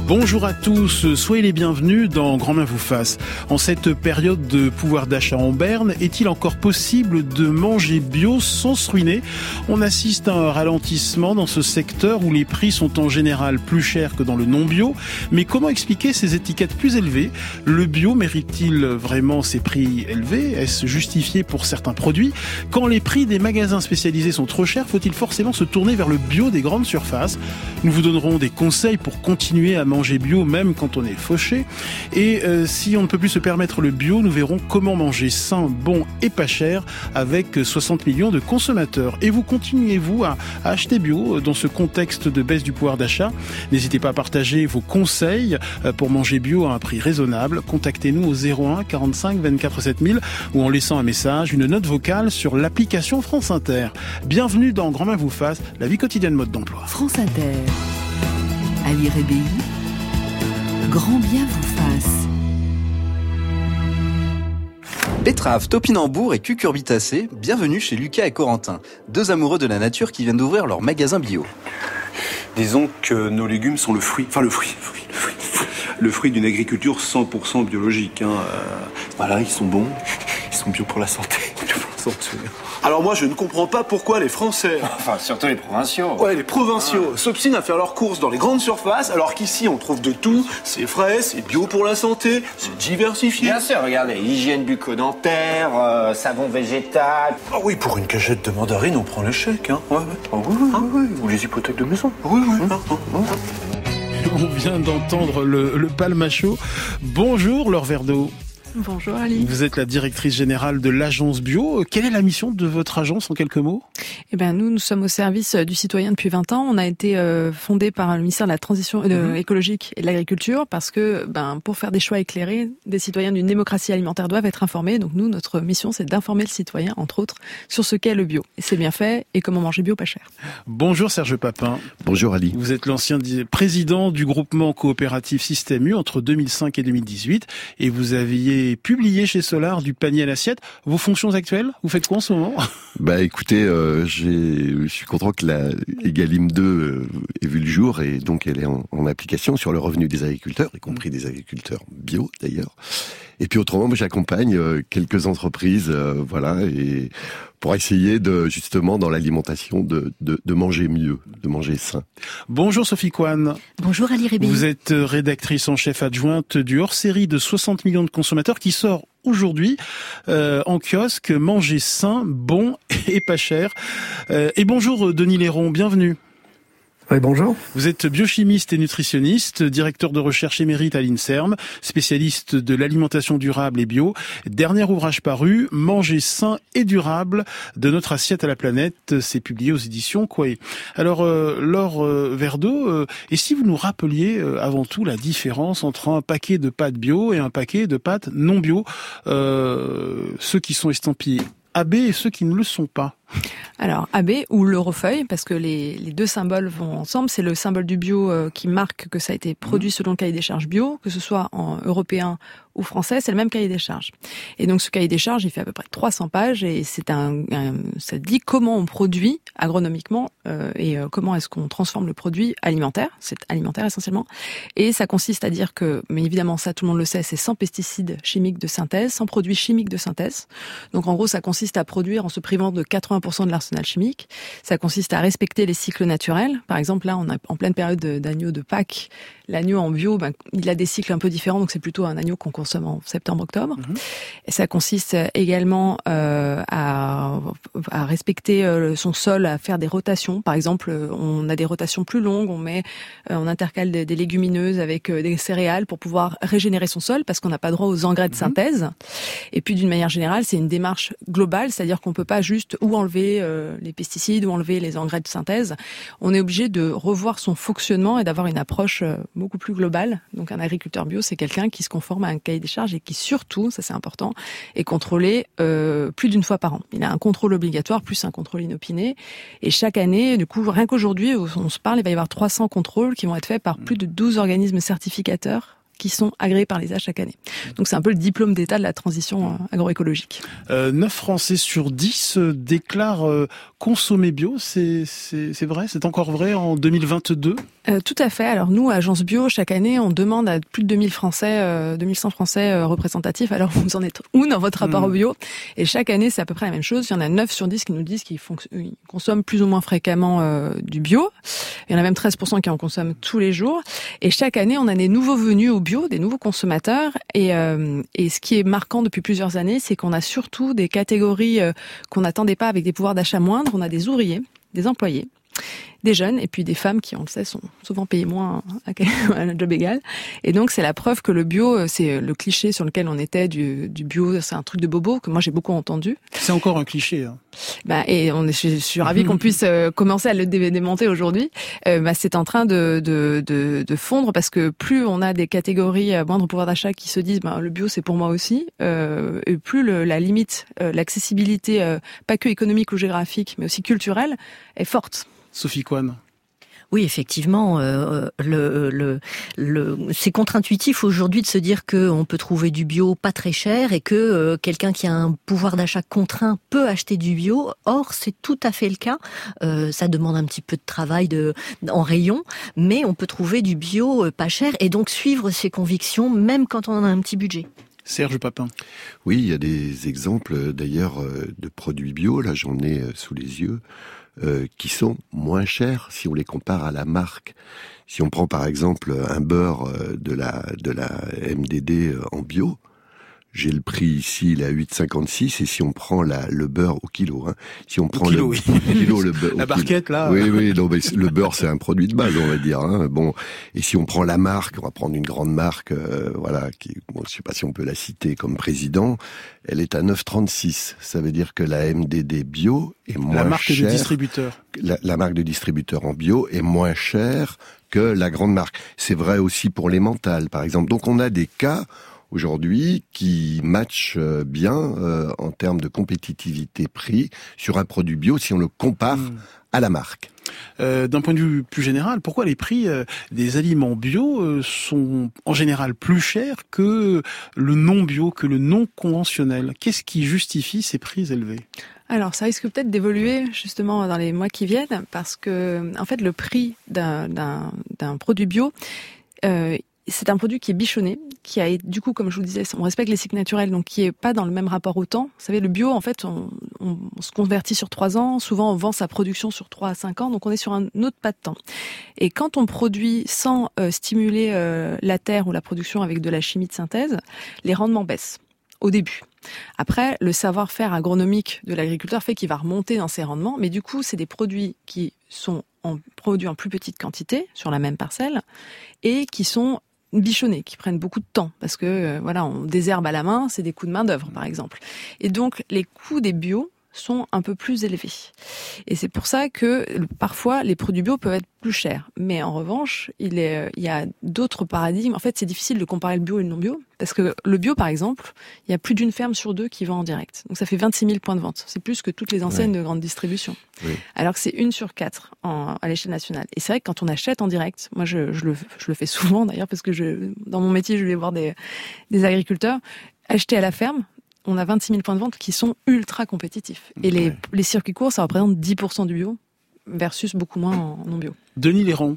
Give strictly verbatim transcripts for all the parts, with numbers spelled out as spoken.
Bonjour à tous, soyez les bienvenus dans Grand Main vous fasse. En cette période de pouvoir d'achat en berne, est-il encore possible de manger bio sans se ruiner ? On assiste à un ralentissement dans ce secteur où les prix sont en général plus chers que dans le non-bio. Mais comment expliquer ces étiquettes plus élevées ? Le bio mérite-t-il vraiment ces prix élevés ? Est-ce justifié pour certains produits ? Quand les prix des magasins spécialisés sont trop chers, faut-il forcément se tourner vers le bio des grandes surfaces ? Nous vous donnerons des conseils pour continuer à manger bio même quand on est fauché. Et euh, si on ne peut plus se permettre le bio, nous verrons comment manger sain, bon et pas cher avec soixante millions de consommateurs. Et vous continuez-vous à, à acheter bio dans ce contexte de baisse du pouvoir d'achat ? N'hésitez pas à partager vos conseils pour manger bio à un prix raisonnable. Contactez-nous au zéro un quarante-cinq vingt-quatre sept mille ou en laissant un message, une note vocale sur l'application France Inter. Bienvenue dans Grand Main vous fasse, la vie quotidienne mode d'emploi. France Inter. Ali Rébéi. Grand bien vous fasse. Betteraves, topinambour et cucurbitacées, bienvenue chez Lucas et Corentin, deux amoureux de la nature qui viennent d'ouvrir leur magasin bio. Disons que nos légumes sont le fruit, enfin le fruit, le fruit, le fruit, le fruit d'une agriculture cent pour cent biologique. Hein. Euh, voilà, ils sont bons, ils sont bio pour la santé. Bio pour la santé. Alors moi, je ne comprends pas pourquoi les Français... Enfin, surtout les provinciaux. Ouais, les provinciaux ah. s'obstinent à faire leurs courses dans les grandes surfaces, alors qu'ici, on trouve de tout. C'est frais, c'est bio pour la santé, c'est diversifié. Bien sûr, regardez, hygiène bucco-dentaire, euh, savon végétal... Ah oui, pour une cagette de mandarines, on prend le chèque, hein. Ouais, ouais. Ah oui, oui, hein oui, oui. Ou les hypothèques de maison. Oui, oui. Hein, hein, hein. On vient d'entendre le, le palmacho. Bonjour, Laure Verdeau. Bonjour Ali. Vous êtes la directrice générale de l'agence bio. Quelle est la mission de votre agence en quelques mots ? Eh ben nous, nous sommes au service du citoyen depuis vingt ans. On a été euh, fondé par le ministère de la Transition euh, écologique et de l'Agriculture parce que, ben, pour faire des choix éclairés, des citoyens d'une démocratie alimentaire doivent être informés. Donc nous, notre mission, c'est d'informer le citoyen, entre autres, sur ce qu'est le bio. Et c'est bien fait et comment manger bio pas cher. Bonjour Serge Papin. Bonjour Ali. Vous êtes l'ancien président du groupement coopératif Système U entre deux mille cinq et deux mille dix-huit et vous aviez publié chez Solar du panier à l'assiette. Vos fonctions actuelles, vous faites quoi en ce moment ? Bah écoutez, euh, j'ai, je suis content que la Egalim deux euh, ait vu le jour et donc elle est en, en application sur le revenu des agriculteurs, y compris des agriculteurs bio d'ailleurs. Et puis autrement, moi j'accompagne euh, quelques entreprises, euh, voilà, et pour essayer de justement dans l'alimentation de, de, de manger mieux, de manger sain. Bonjour Sophie Coine. Bonjour Ali Rébéi. Vous êtes rédactrice en chef adjointe du hors-série de soixante millions de consommateurs qui sort aujourd'hui euh, en kiosque. Manger sain, bon et pas cher. Euh, et bonjour Denis Léron, bienvenue. Oui, bonjour. Vous êtes biochimiste et nutritionniste, directeur de recherche émérite à l'INSERM, spécialiste de l'alimentation durable et bio. Dernier ouvrage paru, Manger sain et durable, de notre assiette à la planète. C'est publié aux éditions Quae. Alors, euh, Laure euh, Verdeau, euh, et si vous nous rappeliez euh, avant tout la différence entre un paquet de pâtes bio et un paquet de pâtes non bio, euh, ceux qui sont estampillés A B et ceux qui ne le sont pas. Alors A B ou l'Eurofeuille, parce que les, les deux symboles vont ensemble. C'est le symbole du bio euh, qui marque que ça a été produit selon le cahier des charges bio, que ce soit en européen ou français, c'est le même cahier des charges. Et donc ce cahier des charges, il fait à peu près trois cents pages et c'est un, un ça dit comment on produit agronomiquement euh, et euh, comment est-ce qu'on transforme le produit alimentaire. C'est alimentaire essentiellement. Et ça consiste à dire que, mais évidemment ça tout le monde le sait, c'est sans pesticides chimiques de synthèse, sans produits chimiques de synthèse. Donc en gros ça consiste à produire en se privant de quatre-vingts pour cent de l'arsenal chimique. Ça consiste à respecter les cycles naturels. Par exemple, là, on est en pleine période d'agneau de Pâques. L'agneau en bio, ben, il a des cycles un peu différents, donc c'est plutôt un agneau qu'on consomme en septembre-octobre. Mmh. Et ça consiste également euh, à, à respecter euh, son sol, à faire des rotations. Par exemple, on a des rotations plus longues, on met, euh, on intercale des, des légumineuses avec euh, des céréales pour pouvoir régénérer son sol, parce qu'on n'a pas droit aux engrais de synthèse. Mmh. Et puis, d'une manière générale, c'est une démarche globale, c'est-à-dire qu'on peut pas juste ou enlever euh, les pesticides ou enlever les engrais de synthèse. On est obligé de revoir son fonctionnement et d'avoir une approche euh, beaucoup plus globale. Donc un agriculteur bio, c'est quelqu'un qui se conforme à un cahier des charges et qui surtout, ça c'est important, est contrôlé euh, plus d'une fois par an. Il a un contrôle obligatoire plus un contrôle inopiné. Et chaque année, du coup, rien qu'aujourd'hui, on se parle, il va y avoir trois cents contrôles qui vont être faits par plus de douze organismes certificateurs qui sont agréés par l'E S A chaque année. Donc c'est un peu le diplôme d'État de la transition agroécologique. Euh, neuf Français sur dix déclarent euh, consommer bio, c'est, c'est, c'est vrai, c'est encore vrai en deux mille vingt-deux? Euh, tout à fait. Alors nous, Agence Bio, chaque année, on demande à plus de deux mille Français, euh, deux mille cent Français euh, représentatifs. Alors vous en êtes où dans votre rapport mmh. au bio? Et chaque année, c'est à peu près la même chose. Il y en a neuf sur dix qui nous disent qu'ils, fonc- ils consomment plus ou moins fréquemment euh, du bio. Il y en a même treize pour cent qui en consomment tous les jours. Et chaque année, on a des nouveaux venus au bio, des nouveaux consommateurs. Et, euh, et ce qui est marquant depuis plusieurs années, c'est qu'on a surtout des catégories euh, qu'on n'attendait pas avec des pouvoirs d'achat moindres. On a des ouvriers, des employés, des jeunes et puis des femmes qui, on le sait, sont souvent payées moins à un job égal. Et donc, c'est la preuve que le bio, c'est le cliché sur lequel on était du, du bio, c'est un truc de bobo que moi j'ai beaucoup entendu. C'est encore un cliché. Hein. Bah, et on est, je suis ravie qu'on puisse euh, commencer à le dé- démonter aujourd'hui. Euh, bah, c'est en train de, de, de, de fondre parce que plus on a des catégories à moindre pouvoir d'achat qui se disent, bah, le bio c'est pour moi aussi, euh, et plus le, la limite, euh, l'accessibilité, euh, pas que économique ou géographique, mais aussi culturelle, est forte. Sophie Coine. Oui, effectivement, euh, le, le, le, c'est contre-intuitif aujourd'hui de se dire qu'on peut trouver du bio pas très cher et que euh, quelqu'un qui a un pouvoir d'achat contraint peut acheter du bio. Or, c'est tout à fait le cas. Euh, ça demande un petit peu de travail de, en rayon, mais on peut trouver du bio euh, pas cher et donc suivre ses convictions même quand on a un petit budget. Serge Papin. Oui, il y a des exemples d'ailleurs de produits bio, là j'en ai sous les yeux, euh, qui sont moins chers si on les compare à la marque. Si on prend par exemple un beurre de la, de la M D D en bio, j'ai le prix ici, il est à huit virgule cinquante-six, et si on prend la, le beurre au kilo, hein, si on prend au kilo, le, oui. au kilo, le beurre, la barquette kilo. là. Oui, oui, non, mais le beurre c'est un produit de base, on va dire. Hein. Bon, et si on prend la marque, on va prendre une grande marque, euh, voilà, qui, bon, je sais pas si on peut la citer comme président, elle est à neuf virgule trente-six. Ça veut dire que la M D D bio est moins chère. La marque chère, de distributeur. La, la marque de distributeur en bio est moins chère que la grande marque. C'est vrai aussi pour les mentales, par exemple. Donc on a des cas aujourd'hui qui matchent bien euh, en termes de compétitivité prix sur un produit bio si on le compare mmh. à la marque. Euh, d'un point de vue plus général, pourquoi les prix euh, des aliments bio euh, sont en général plus chers que le non bio, que le non conventionnel? Qu'est-ce qui justifie ces prix élevés? Alors, ça risque peut-être d'évoluer justement dans les mois qui viennent parce que, en fait, le prix d'un, d'un, d'un produit bio, euh, c'est un produit qui est bichonné, qui a, du coup, comme je vous disais, on respecte les cycles naturels, donc qui est pas dans le même rapport au temps. Vous savez, le bio, en fait, on, on, on se convertit sur trois ans. Souvent, on vend sa production sur trois à cinq ans, donc on est sur un autre pas de temps. Et quand on produit sans euh, stimuler euh, la terre ou la production avec de la chimie de synthèse, les rendements baissent au début. Après, le savoir-faire agronomique de l'agriculteur fait qu'il va remonter dans ses rendements, mais du coup, c'est des produits qui sont en, produits en plus petite quantité sur la même parcelle et qui sont bichonnés, qui prennent beaucoup de temps parce que euh, voilà, on désherbe à la main, c'est des coûts de main d'œuvre par exemple. Et donc les coûts des bio sont un peu plus élevés. Et c'est pour ça que parfois les produits bio peuvent être plus chers. Mais en revanche, il, est, il y a d'autres paradigmes. En fait, c'est difficile de comparer le bio et le non bio parce que le bio, par exemple, il y a plus d'une ferme sur deux qui vend en direct. Donc ça fait vingt-six mille points de vente. C'est plus que toutes les enseignes ouais. de grande distribution. Oui. Alors que c'est une sur quatre en, à l'échelle nationale. Et c'est vrai que quand on achète en direct, moi je, je, le, je le fais souvent d'ailleurs parce que je, dans mon métier, je vais voir des, des agriculteurs acheter à la ferme. On a vingt-six mille points de vente qui sont ultra compétitifs. Et les, ouais. les circuits courts, ça représente dix pour cent du bio versus beaucoup moins en non bio. Denis Léron.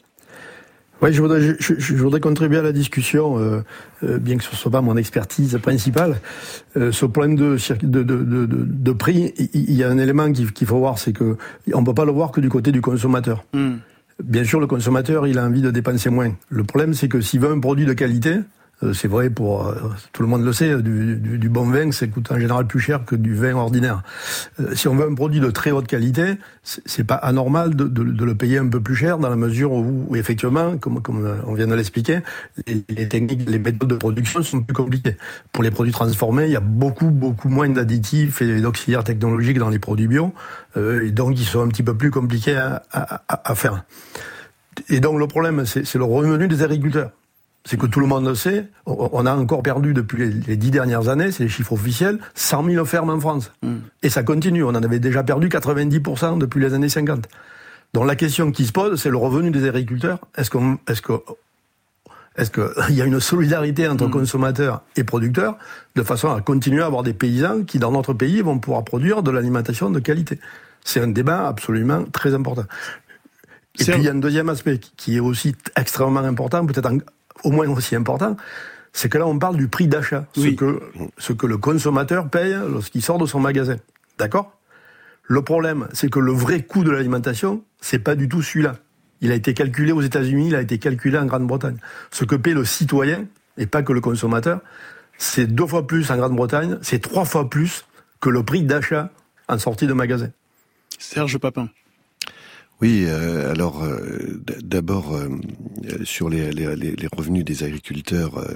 Oui, je voudrais, je, je, je voudrais contribuer à la discussion, euh, euh, bien que ce ne soit pas mon expertise principale. Euh, ce problème de, de, de, de, de prix, il y a un élément qu'il, qu'il faut voir, c'est que on ne peut pas le voir que du côté du consommateur. Mm. Bien sûr, le consommateur, il a envie de dépenser moins. Le problème, c'est que s'il veut un produit de qualité, c'est vrai pour euh, tout le monde le sait, du, du, du bon vin, ça coûte en général plus cher que du vin ordinaire. Euh, si on veut un produit de très haute qualité, c'est, c'est pas anormal de, de, de le payer un peu plus cher dans la mesure où, où effectivement, comme, comme on vient de l'expliquer, les, les techniques, les méthodes de production sont plus compliquées. Pour les produits transformés, il y a beaucoup beaucoup moins d'additifs et d'auxiliaires technologiques dans les produits bio, euh, et donc ils sont un petit peu plus compliqués à, à, à faire. Et donc le problème, c'est, c'est le revenu des agriculteurs. C'est que tout le monde le sait, on a encore perdu depuis les dix dernières années, c'est les chiffres officiels, cent mille fermes en France. Mmh. Et ça continue, on en avait déjà perdu quatre-vingt-dix pour cent depuis les années cinquante. Donc la question qui se pose, c'est le revenu des agriculteurs. Est-ce qu'on, est-ce que, Est-ce qu'il y a une solidarité entre mmh. consommateurs et producteurs de façon à continuer à avoir des paysans qui, dans notre pays, vont pouvoir produire de l'alimentation de qualité? C'est un débat absolument très important. Et c'est puis, il y a un deuxième aspect qui est aussi extrêmement important, peut-être en, au moins aussi important, c'est que là, on parle du prix d'achat, oui. ce, que, ce que le consommateur paye lorsqu'il sort de son magasin. D'accord ? Le problème, c'est que le vrai coût de l'alimentation, c'est pas du tout celui-là. Il a été calculé aux États-Unis, il a été calculé en Grande-Bretagne. Ce que paie le citoyen, et pas que le consommateur, c'est deux fois plus en Grande-Bretagne, c'est trois fois plus que le prix d'achat en sortie de magasin. Serge Papin. Oui, euh, alors euh, d'abord euh, sur les, les, les revenus des agriculteurs, euh,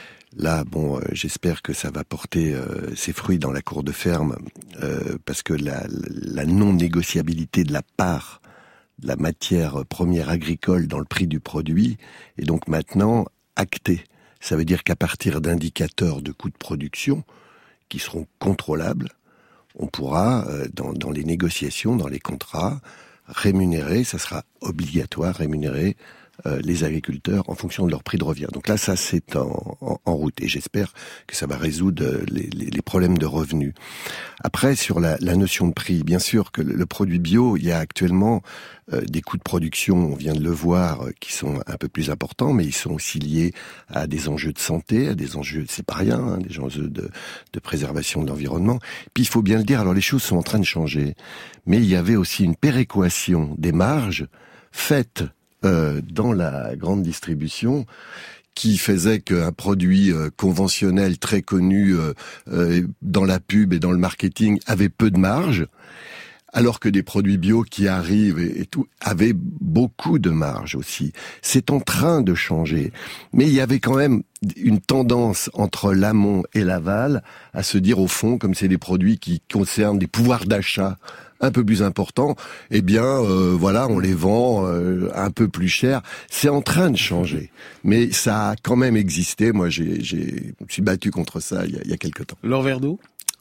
là, bon, euh, j'espère que ça va porter euh, ses fruits dans la cour de ferme, euh, parce que la, la non-négociabilité de la part la matière première agricole dans le prix du produit est donc maintenant actée. Ça veut dire qu'à partir d'indicateurs de coûts de production qui seront contrôlables, on pourra, euh, dans, dans les négociations, dans les contrats, rémunérer, ça sera obligatoire, rémunérer euh, les agriculteurs en fonction de leur prix de revient. Donc là, ça c'est en, en, en route et j'espère que ça va résoudre les, les, les problèmes de revenus. Après, sur la, la notion de prix, bien sûr que le, le produit bio, il y a actuellement euh, des coûts de production, on vient de le voir, euh, qui sont un peu plus importants, mais ils sont aussi liés à des enjeux de santé, à des enjeux, c'est pas rien, hein, des enjeux de, de préservation de l'environnement. Puis il faut bien le dire, alors les choses sont en train de changer, mais il y avait aussi une péréquation des marges faites euh, dans la grande distribution, qui faisait qu'un produit euh, conventionnel très connu euh, euh, dans la pub et dans le marketing avait peu de marge, alors que des produits bio qui arrivent et, et tout avaient beaucoup de marge aussi. C'est en train de changer, mais il y avait quand même une tendance entre l'amont et l'aval à se dire au fond, comme c'est des produits qui concernent des pouvoirs d'achat un peu plus importants, eh bien, euh, voilà, on les vend euh, un peu plus cher. C'est en train de changer, mais ça a quand même existé. Moi, j'ai, j'ai, je me suis battu contre ça il y a, il y a quelque temps. Laure Verdeau.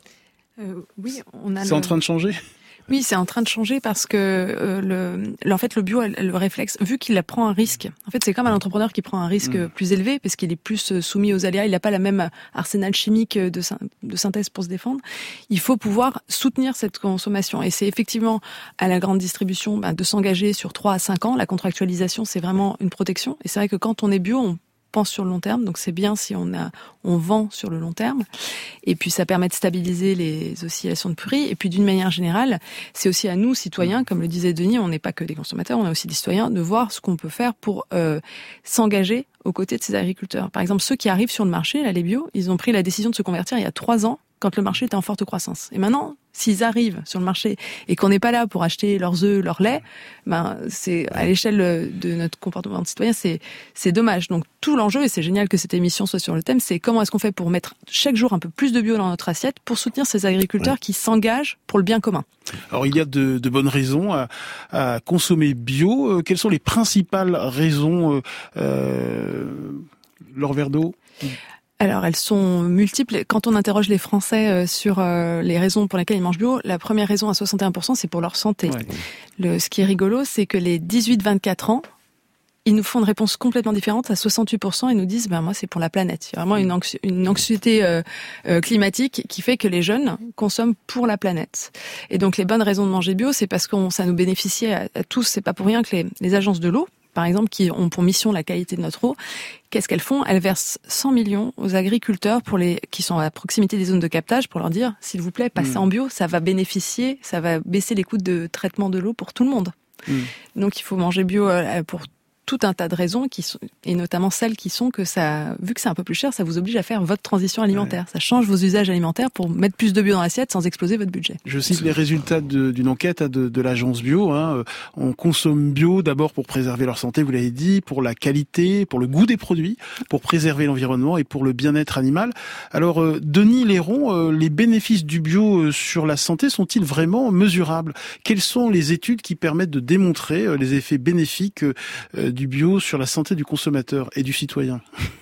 Euh, oui, on a. C'est le... en train de changer. Oui, c'est en train de changer parce que euh, le, en fait, le bio, le réflexe, vu qu'il prend un risque, en fait, c'est comme un entrepreneur qui prend un risque mmh. plus élevé parce qu'il est plus soumis aux aléas, il n'a pas la même arsenal chimique de, de synthèse pour se défendre. Il faut pouvoir soutenir cette consommation et c'est effectivement à la grande distribution bah, de s'engager sur trois à cinq ans. La contractualisation, c'est vraiment une protection et c'est vrai que quand on est bio, on pense sur le long terme, donc c'est bien si on a, on vend sur le long terme. Et puis ça permet de stabiliser les oscillations de prix. Et puis d'une manière générale, c'est aussi à nous, citoyens, comme le disait Denis, on n'est pas que des consommateurs, on est aussi des citoyens, de voir ce qu'on peut faire pour euh, s'engager aux côtés de ces agriculteurs. Par exemple, ceux qui arrivent sur le marché, là, les bio, ils ont pris la décision de se convertir il y a trois ans, quand le marché était en forte croissance. Et maintenant, s'ils arrivent sur le marché et qu'on n'est pas là pour acheter leurs œufs, leur lait, ben c'est à l'échelle de notre comportement de citoyen, c'est c'est dommage. Donc tout l'enjeu, et c'est génial que cette émission soit sur le thème, c'est comment est-ce qu'on fait pour mettre chaque jour un peu plus de bio dans notre assiette pour soutenir ces agriculteurs ouais. qui s'engagent pour le bien commun. Alors il y a de, de bonnes raisons à, à consommer bio. Euh, quelles sont les principales raisons, euh, euh, Laure Verdeau ? Alors, elles sont multiples. Quand on interroge les Français sur les raisons pour lesquelles ils mangent bio, la première raison à soixante et un pour cent, c'est pour leur santé. Ouais. Le, ce qui est rigolo, c'est que les dix-huit vingt-quatre ans, ils nous font une réponse complètement différente. À soixante-huit pour cent, ils nous disent, ben moi, c'est pour la planète. Il y a vraiment une, anxi- une anxiété euh, euh, climatique qui fait que les jeunes consomment pour la planète. Et donc, les bonnes raisons de manger bio, c'est parce que ça nous bénéficie à, à tous. C'est pas pour rien que les, les agences de l'eau, par exemple, qui ont pour mission la qualité de notre eau, qu'est-ce qu'elles font ? Elles versent cent millions aux agriculteurs pour les qui sont à proximité des zones de captage pour leur dire, s'il vous plaît, passez mmh. en bio, ça va bénéficier, ça va baisser les coûts de traitement de l'eau pour tout le monde. Mmh. Donc il faut manger bio pour tout un tas de raisons qui sont, et notamment celles qui sont que ça, vu que c'est un peu plus cher, ça vous oblige à faire votre transition alimentaire. Ouais. Ça change vos usages alimentaires pour mettre plus de bio dans l'assiette sans exploser votre budget. Je cite les résultats de, d'une enquête de, de l'agence bio. Hein. On consomme bio d'abord pour préserver leur santé, vous l'avez dit, pour la qualité, pour le goût des produits, pour préserver l'environnement et pour le bien-être animal. Alors, euh, Denis Léron, euh, les bénéfices du bio euh, sur la santé sont-ils vraiment mesurables ? Quelles sont les études qui permettent de démontrer euh, les effets bénéfiques euh, du bio sur la santé du consommateur et du citoyen?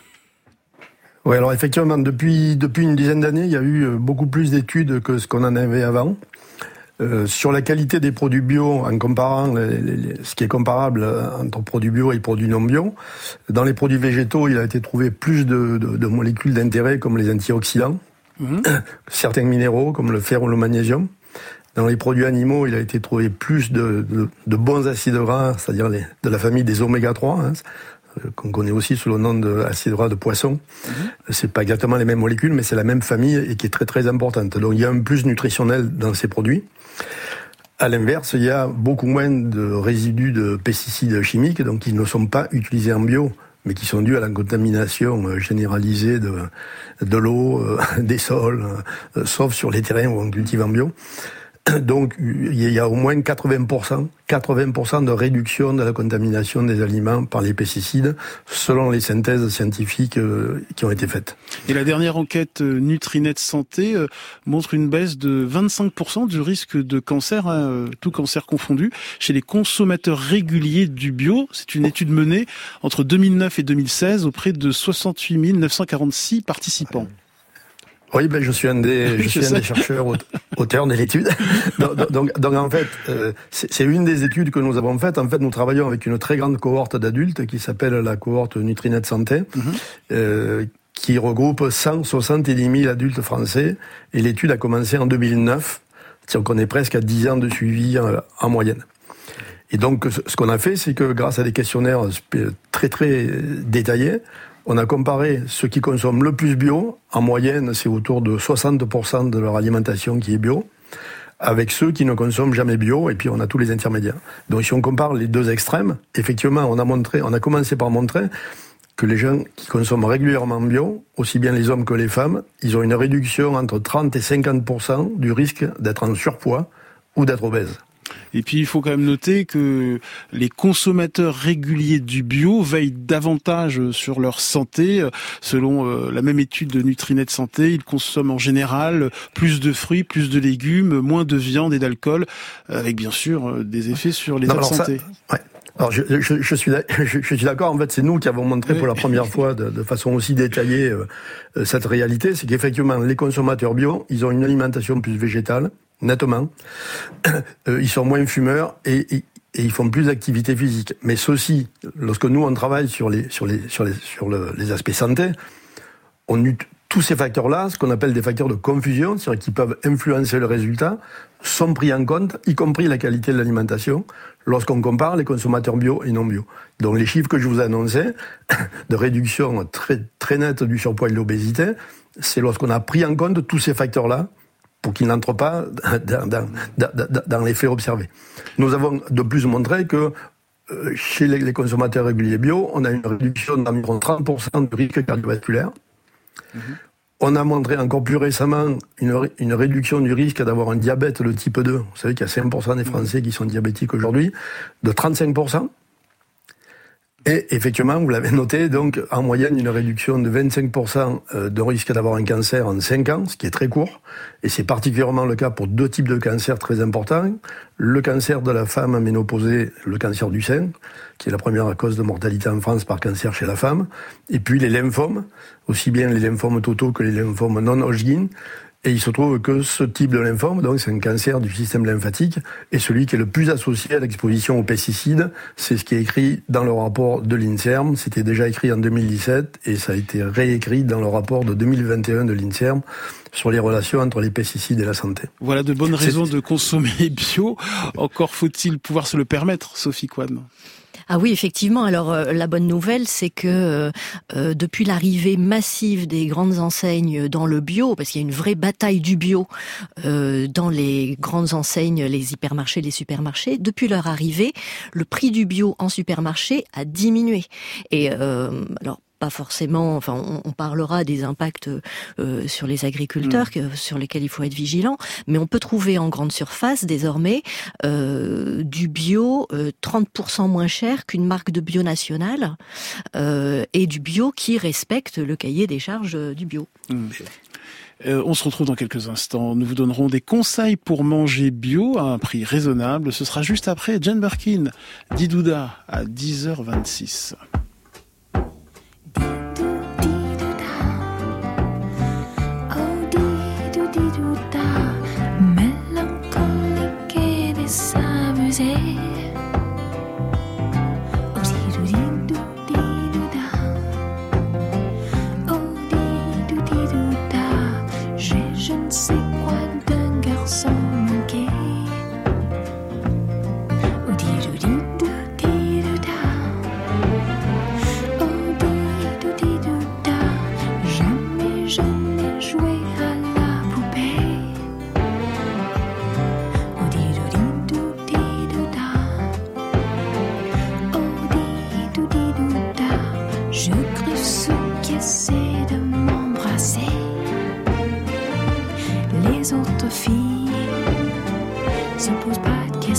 Oui, alors effectivement, depuis, depuis une dizaine d'années, il y a eu beaucoup plus d'études que ce qu'on en avait avant. Euh, sur la qualité des produits bio, en comparant les, les, ce qui est comparable entre produits bio et produits non bio, dans les produits végétaux, il a été trouvé plus de, de, de molécules d'intérêt comme les antioxydants, mmh. certains minéraux comme le fer ou le magnésium. Dans les produits animaux, il a été trouvé plus de, de, de bons acides gras, c'est-à-dire les, de la famille des oméga trois, hein, qu'on connaît aussi sous le nom d'acides gras de poisson. Mmh. C'est pas exactement les mêmes molécules, mais c'est la même famille et qui est très très importante. Donc il y a un plus nutritionnel dans ces produits. À l'inverse, il y a beaucoup moins de résidus de pesticides chimiques, donc qui ne sont pas utilisés en bio, mais qui sont dus à la contamination généralisée de, de l'eau, euh, des sols, euh, sauf sur les terrains où on cultive en bio. Donc, il y a au moins quatre-vingts pour cent, quatre-vingts pour cent de réduction de la contamination des aliments par les pesticides, selon les synthèses scientifiques qui ont été faites. Et la dernière enquête Nutrinet Santé montre une baisse de vingt-cinq pour cent du risque de cancer, hein, tout cancer confondu, chez les consommateurs réguliers du bio. C'est une étude menée entre deux mille neuf et deux mille seize auprès de soixante-huit mille neuf cent quarante-six participants. Oui, ben je suis un des, je suis un des chercheurs auteurs de l'étude. Donc, donc, donc en fait, euh, c'est, c'est une des études que nous avons faites. En fait, nous travaillons avec une très grande cohorte d'adultes qui s'appelle la cohorte Nutrinet Santé, mm-hmm. euh, qui regroupe cent soixante-dix mille adultes français. Et l'étude a commencé en deux mille neuf. Donc on est presque à dix ans de suivi euh, en moyenne. Et donc, ce qu'on a fait, c'est que grâce à des questionnaires très très détaillés, on a comparé ceux qui consomment le plus bio, en moyenne c'est autour de soixante pour cent de leur alimentation qui est bio, avec ceux qui ne consomment jamais bio, et puis on a tous les intermédiaires. Donc si on compare les deux extrêmes, effectivement on a montré, on a commencé par montrer que les gens qui consomment régulièrement bio, aussi bien les hommes que les femmes, ils ont une réduction entre trente et cinquante pour cent du risque d'être en surpoids ou d'être obèse. Et puis il faut quand même noter que les consommateurs réguliers du bio veillent davantage sur leur santé. Selon euh, la même étude de Nutrinet Santé, ils consomment en général plus de fruits, plus de légumes, moins de viande et d'alcool, avec bien sûr des effets sur l'état de santé. Ça, ouais. Alors je, je, je, suis, je, je suis d'accord, en fait c'est nous qui avons montré pour la première fois de, de façon aussi détaillée euh, cette réalité, c'est qu'effectivement les consommateurs bio, ils ont une alimentation plus végétale, nettement, euh, ils sont moins fumeurs et, et, et ils font plus d'activité physique. Mais ceci, lorsque nous on travaille sur les, sur les, sur les, sur le, les aspects santé, on eut tous ces facteurs-là, ce qu'on appelle des facteurs de confusion, c'est-à-dire qui peuvent influencer le résultat, sont pris en compte, y compris la qualité de l'alimentation, lorsqu'on compare les consommateurs bio et non bio. Donc les chiffres que je vous ai annoncés, de réduction très, très nette du surpoids et de l'obésité, c'est lorsqu'on a pris en compte tous ces facteurs-là, pour qu'ils n'entrent pas dans, dans, dans, dans les faits observés. Nous avons de plus montré que euh, chez les, les consommateurs réguliers bio, on a une réduction d'environ trente pour cent du risque cardiovasculaire. Mmh. On a montré encore plus récemment une, une réduction du risque d'avoir un diabète de type deux. Vous savez qu'il y a cinq pour cent des Français qui sont diabétiques aujourd'hui, de trente-cinq pour cent. Et effectivement, vous l'avez noté, donc en moyenne une réduction de vingt-cinq pour cent de risque d'avoir un cancer en cinq ans, ce qui est très court. Et c'est particulièrement le cas pour deux types de cancers très importants. Le cancer de la femme ménopausée, le cancer du sein, qui est la première cause de mortalité en France par cancer chez la femme. Et puis les lymphomes, aussi bien les lymphomes totaux que les lymphomes non-Hodgkin. Et il se trouve que ce type de lymphome, donc c'est un cancer du système lymphatique, est celui qui est le plus associé à l'exposition aux pesticides. C'est ce qui est écrit dans le rapport de l'INSERM. C'était déjà écrit en deux mille dix-sept et ça a été réécrit dans le rapport de deux mille vingt et un de l'INSERM sur les relations entre les pesticides et la santé. Voilà de bonnes raisons de consommer bio. Encore faut-il pouvoir se le permettre, Sophie Coine. Ah oui, effectivement. Alors euh, la bonne nouvelle, c'est que euh, depuis l'arrivée massive des grandes enseignes dans le bio, parce qu'il y a une vraie bataille du bio euh, dans les grandes enseignes, les hypermarchés, les supermarchés, depuis leur arrivée, le prix du bio en supermarché a diminué. Et euh, alors pas forcément, enfin on, on parlera des impacts euh, sur les agriculteurs mmh. que, sur lesquels il faut être vigilant, mais on peut trouver en grande surface désormais euh, du bio euh, trente pour cent moins cher qu'une marque de bio nationale euh, et du bio qui respecte le cahier des charges du bio. Mmh. Euh, on se retrouve dans quelques instants. Nous vous donnerons des conseils pour manger bio à un prix raisonnable. Ce sera juste après Jane Birkin, Didouda à dix heures vingt-six. Melancholy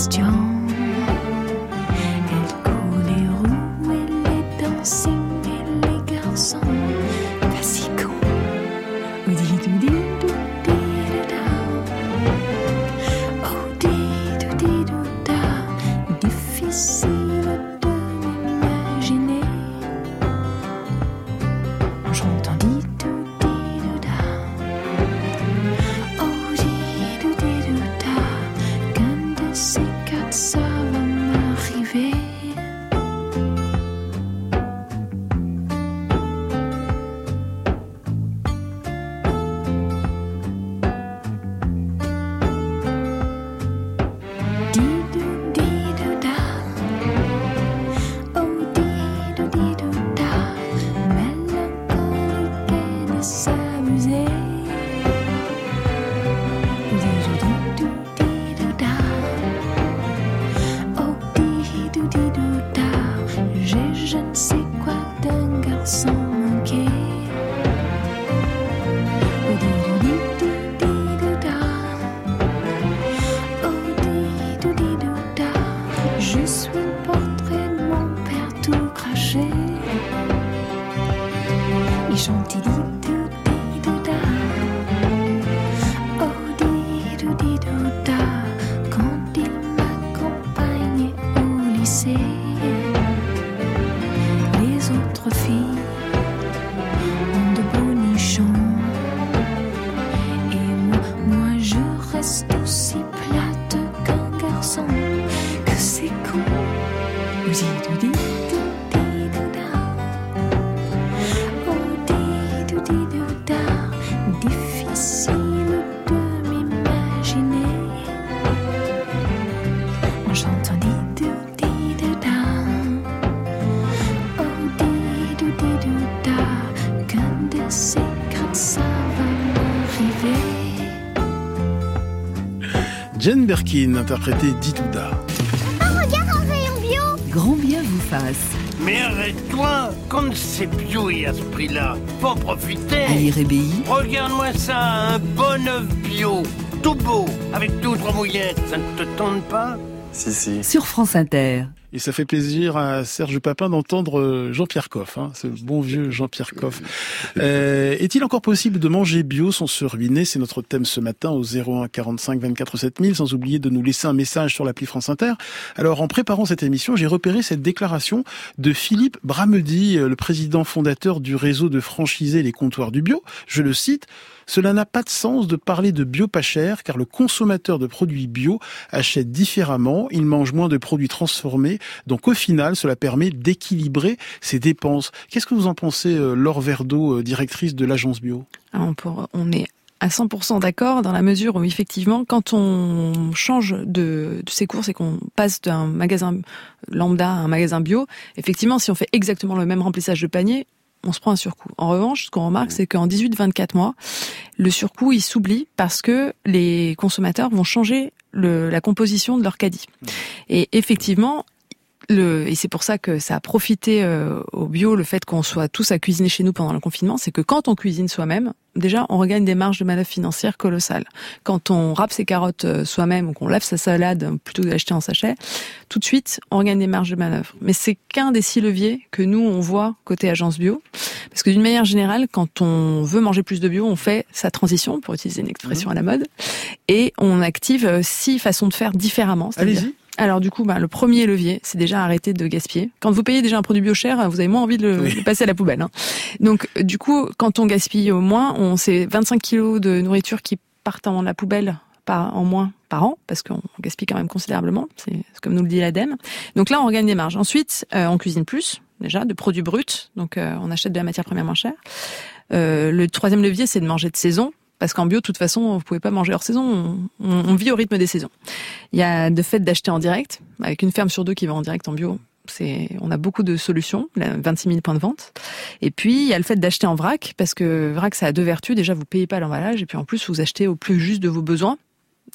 question. Elle court les roues et les dancing et les garçons. Facico. Oudi-doudi-doudi-da. Oudi-doudi-doudi-da. Difficile de m'imaginer. J'entends di-doudi-doudi-da. Oudi-doudi-doudi-da. Qu'un de ces quatre, ça va m'arriver. Di-do-di-do-da. Oh-di-do-di-do-da. Mélancolique et de s'amuser. Di-do-di-do-di-do-da. Oh-di-do-di-do-da. J'ai je ne sais quoi d'un garçon manqué. Oh-di-do-di-do-di-do-da. Oh-di-do-di-do-da. Je suis le portrait de mon père tout craché. Il chante di-do-di-do-da. Oh-di-do-di-do-da. Quand il m'accompagnait au lycée. Les autres filles ont de beaux nichons. Et moi, moi je reste aussi plate qu'un garçon. Que c'est con. Di-do-di-do-di-do-da. Oh-di-do-di-do-da. Difficile de m'imaginer. J'entends di-do-di-do-da. Oh-di-do-di-do-da. Qu'un de ces quatre, ça va m'arriver. Jane Birkin interprétait Ditouda. Grand bien vous fasse. Mais arrête-toi, comme c'est bio et à ce prix-là, faut en profiter. À lire et B I, Regarde-moi ça, un bon œuf bio, tout beau, avec deux ou trois mouillettes, ça ne te tente pas? Si, si. sur France Inter. Et ça fait plaisir à Serge Papin d'entendre Jean-Pierre Coff, hein, ce bon vieux Jean-Pierre Coff. Euh, est-il encore possible de manger bio sans se ruiner? C'est notre thème ce matin au zéro un quarante-cinq vingt-quatre sept mille, sans oublier de nous laisser un message sur l'appli France Inter. Alors, en préparant cette émission, j'ai repéré cette déclaration de Philippe Bramedy, le président fondateur du réseau de franchisés Les Comptoirs du Bio. Je le cite: cela n'a pas de sens de parler de bio pas cher, car le consommateur de produits bio achète différemment, il mange moins de produits transformés, donc au final, cela permet d'équilibrer ses dépenses. Qu'est-ce que vous en pensez, Laure Verdeau, directrice de l'agence bio? Alors, on, pour, on est à cent pour cent d'accord dans la mesure où, effectivement, quand on change de, de ses courses et qu'on passe d'un magasin lambda à un magasin bio, effectivement, si on fait exactement le même remplissage de panier, on se prend un surcoût. En revanche, ce qu'on remarque, c'est qu'en dix-huit à vingt-quatre mois, le surcoût, il s'oublie parce que les consommateurs vont changer le, la composition de leur caddie. Et effectivement, le, et c'est pour ça que ça a profité euh, au bio, le fait qu'on soit tous à cuisiner chez nous pendant le confinement, c'est que quand on cuisine soi-même, déjà, on regagne des marges de manœuvre financières colossales. Quand on râpe ses carottes euh, soi-même ou qu'on lave sa salade plutôt que d'acheter en sachet, tout de suite, on regagne des marges de manœuvre. Mais c'est qu'un des six leviers que nous, on voit côté agence bio. Parce que d'une manière générale, quand on veut manger plus de bio, on fait sa transition, pour utiliser une expression mmh. à la mode, et on active six façons de faire différemment. Allez-y. Alors du coup, bah, le premier levier, c'est déjà arrêter de gaspiller. Quand vous payez déjà un produit bio cher, vous avez moins envie de le oui. de passer à la poubelle. Hein. Donc du coup, quand on gaspille au moins, on c'est vingt-cinq kilos de nourriture qui partent en la poubelle par, en moins par an, parce qu'on gaspille quand même considérablement, c'est comme nous le dit l'ADEME. Donc là, on regagne des marges. Ensuite, euh, on cuisine plus, déjà, de produits bruts, donc euh, on achète de la matière première moins chère. Euh, le troisième levier, c'est de manger de saison. Parce qu'en bio, de toute façon, vous pouvez pas manger hors saison. On, on vit au rythme des saisons. Il y a le fait d'acheter en direct, avec une ferme sur deux qui va en direct en bio. C'est, on a beaucoup de solutions, vingt-six mille points de vente. Et puis, il y a le fait d'acheter en vrac, parce que vrac, ça a deux vertus. Déjà, vous payez pas l'emballage, et puis en plus, vous achetez au plus juste de vos besoins. Donc,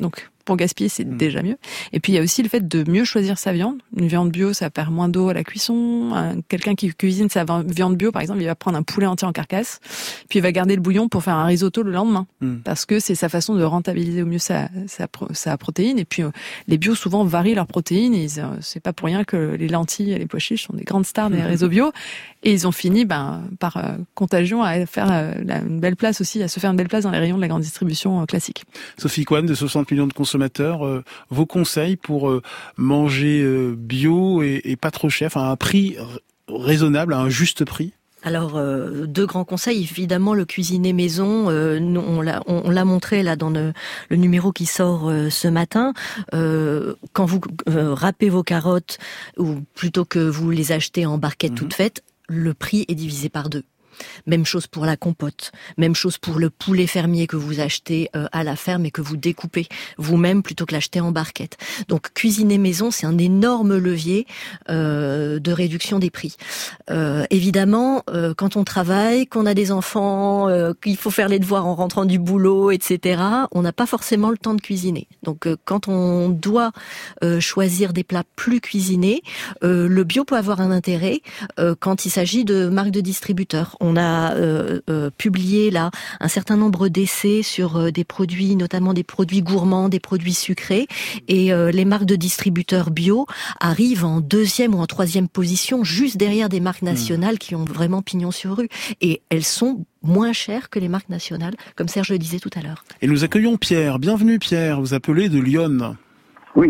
pour gaspiller, c'est mmh. déjà mieux. Et puis il y a aussi le fait de mieux choisir sa viande. Une viande bio, ça perd moins d'eau à la cuisson. Un, quelqu'un qui cuisine sa viande bio, par exemple, il va prendre un poulet entier en carcasse, puis il va garder le bouillon pour faire un risotto le lendemain, mmh. parce que c'est sa façon de rentabiliser au mieux sa, sa, sa protéine. Et puis euh, les bio souvent varient leurs protéines. Et, euh, c'est pas pour rien que les lentilles et les pois chiches sont des grandes stars des réseaux bio. Et ils ont fini ben, par euh, contagion à faire euh, une belle place aussi, à se faire une belle place dans les rayons de la grande distribution euh, classique. Sophie Coine, de soixante millions de consommateurs, euh, vos conseils pour euh, manger euh, bio et, et pas trop cher, enfin à un prix r- raisonnable, à un juste prix? Alors, euh, deux grands conseils. Évidemment, le cuisiner maison, euh, nous, on, l'a, on, on l'a montré là dans le, le numéro qui sort euh, ce matin. Euh, quand vous euh, râpez vos carottes, ou plutôt que vous les achetez en barquettes mmh. toutes faites, le prix est divisé par deux. Même chose pour la compote, même chose pour le poulet fermier que vous achetez euh, à la ferme et que vous découpez vous-même plutôt que l'acheter en barquette. Donc cuisiner maison, c'est un énorme levier euh, de réduction des prix. Euh, évidemment, euh, quand on travaille, qu'on a des enfants, euh, qu'il faut faire les devoirs en rentrant du boulot, et cetera, on n'a pas forcément le temps de cuisiner. Donc euh, quand on doit euh, choisir des plats plus cuisinés, euh, le bio peut avoir un intérêt euh, quand il s'agit de marques de distributeurs. On a euh, euh, publié là un certain nombre d'essais sur euh, des produits, notamment des produits gourmands, des produits sucrés, et euh, les marques de distributeurs bio arrivent en deuxième ou en troisième position, juste derrière des marques nationales mmh. qui ont vraiment pignon sur rue, et elles sont moins chères que les marques nationales, comme Serge le disait tout à l'heure. Et nous accueillons Pierre. Bienvenue Pierre, vous appelez de Lyon. Oui.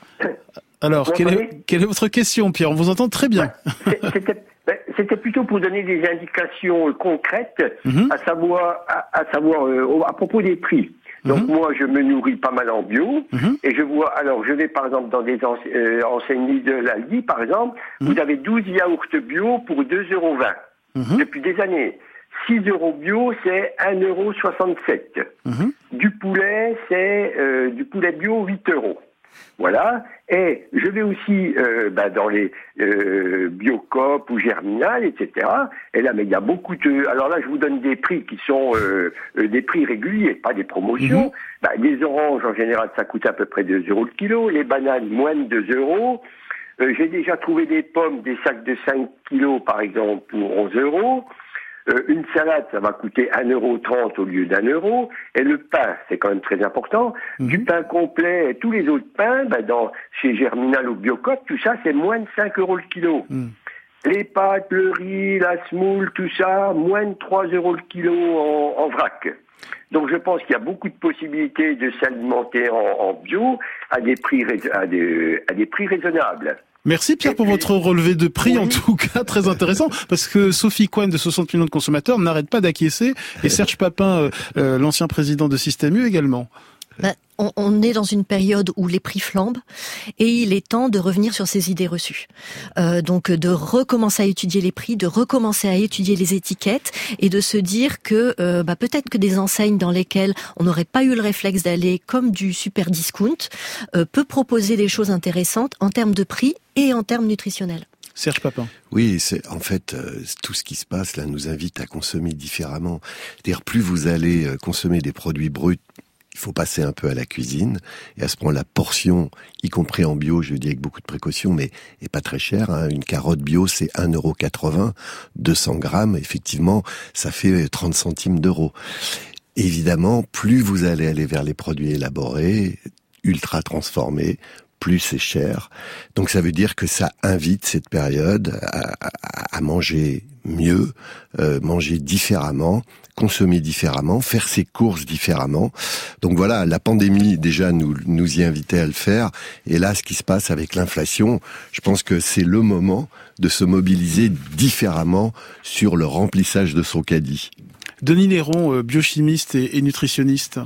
Alors, quelle est, quelle est votre question Pierre? On vous entend très bien. C'était... C'était plutôt pour donner des indications concrètes, mmh. à savoir, à, à savoir euh, à propos des prix. Donc mmh. moi, je me nourris pas mal en bio, mmh. et je vois. Alors, je vais par exemple dans des ense- euh, enseignes de l'Aldi, par exemple, mmh. vous avez douze yaourts bio pour deux euros vingt mmh. depuis des années. six euros bio, c'est un euro soixante-sept. Mmh. Du poulet, c'est euh, du poulet bio huit euros. Voilà, et je vais aussi euh, bah, dans les euh, Biocoop ou Germinal, et cetera. Et là, mais il y a beaucoup de... Alors là, je vous donne des prix qui sont euh, euh, des prix réguliers, pas des promotions. Mmh. Bah, les oranges, en général, ça coûte à peu près deux euros le kilo. Les bananes, moins de deux euros. Euh, j'ai déjà trouvé des pommes, des sacs de cinq kilos, par exemple, pour onze euros. Euh, une salade, ça va coûter un euro trente au lieu d'un euro. Et le pain, c'est quand même très important. Mmh. Du pain complet et tous les autres pains, ben dans, chez Germinal ou Biocoop, tout ça, c'est moins de cinq euros le kilo. Mmh. Les pâtes, le riz, la semoule, tout ça, moins de trois euros le kilo en, en vrac. Donc je pense qu'il y a beaucoup de possibilités de s'alimenter en, en bio à des prix, à des, à des prix raisonnables. Merci Pierre pour votre relevé de prix, oui. En tout cas très intéressant, parce que Sophie Coine de soixante millions de consommateurs n'arrête pas d'acquiescer, et Serge Papin, euh, l'ancien président de Système U également. Ben, on, on est dans une période où les prix flambent et il est temps de revenir sur ces idées reçues. Euh, donc de recommencer à étudier les prix, de recommencer à étudier les étiquettes et de se dire que euh, bah, peut-être que des enseignes dans lesquelles on n'aurait pas eu le réflexe d'aller comme du super discount euh, peut proposer des choses intéressantes en termes de prix et en termes nutritionnels. Serge Papin. Oui, c'est en fait euh, tout ce qui se passe là nous invite à consommer différemment. C'est-à-dire plus vous allez euh, consommer des produits bruts, il faut passer un peu à la cuisine, et à ce point la portion, y compris en bio, je le dis avec beaucoup de précaution, mais est pas très chère. Hein. Une carotte bio, c'est un euro quatre-vingts, deux cents grammes, effectivement, ça fait trente centimes d'euros. Évidemment, plus vous allez aller vers les produits élaborés, ultra transformés, plus c'est cher. Donc ça veut dire que ça invite cette période à, à, à manger mieux, euh, manger différemment, consommer différemment, faire ses courses différemment. Donc voilà, la pandémie déjà nous nous y invitait à le faire. Et là, ce qui se passe avec l'inflation, je pense que c'est le moment de se mobiliser différemment sur le remplissage de son caddie. Denis Léron, biochimiste et, et nutritionniste.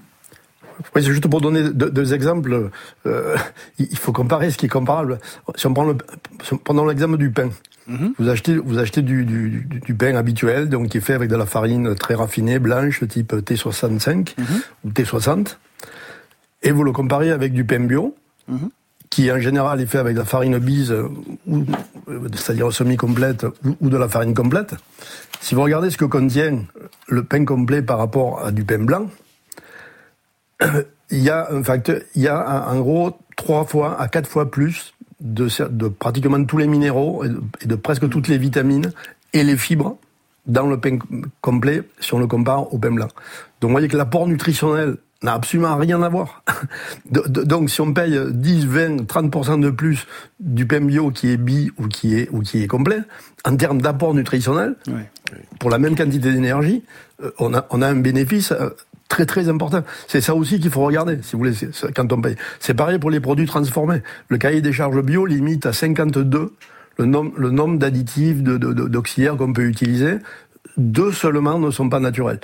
Oui, c'est juste pour donner deux, deux exemples. Euh, il faut comparer ce qui est comparable. Si on prend le, si on, prenons l'exemple du pain. Mmh. Vous achetez, vous achetez du, du, du pain habituel, donc qui est fait avec de la farine très raffinée, blanche, type T soixante-cinq mmh. ou T soixante, et vous le comparez avec du pain bio, mmh. qui en général est fait avec de la farine bise, ou, c'est-à-dire semi-complète, ou, ou de la farine complète. Si vous regardez ce que contient le pain complet par rapport à du pain blanc, il y a un facteur, il y a en gros trois fois à quatre fois plus de, de pratiquement tous les minéraux et de, et de presque toutes les vitamines et les fibres dans le pain complet si on le compare au pain blanc. Donc vous voyez que l'apport nutritionnel n'a absolument rien à voir. Donc si on paye dix, vingt, trente pour cent de plus du pain bio qui est bi ou qui est, ou qui est complet, en termes d'apport nutritionnel, ouais. pour la même quantité d'énergie, on a, on a un bénéfice très très important. C'est ça aussi qu'il faut regarder, si vous voulez, quand on paye. C'est pareil pour les produits transformés. Le cahier des charges bio limite à cinquante-deux le nombre, le nombre d'additifs, de, de, de, d'auxiliaires qu'on peut utiliser. Deux seulement ne sont pas naturels.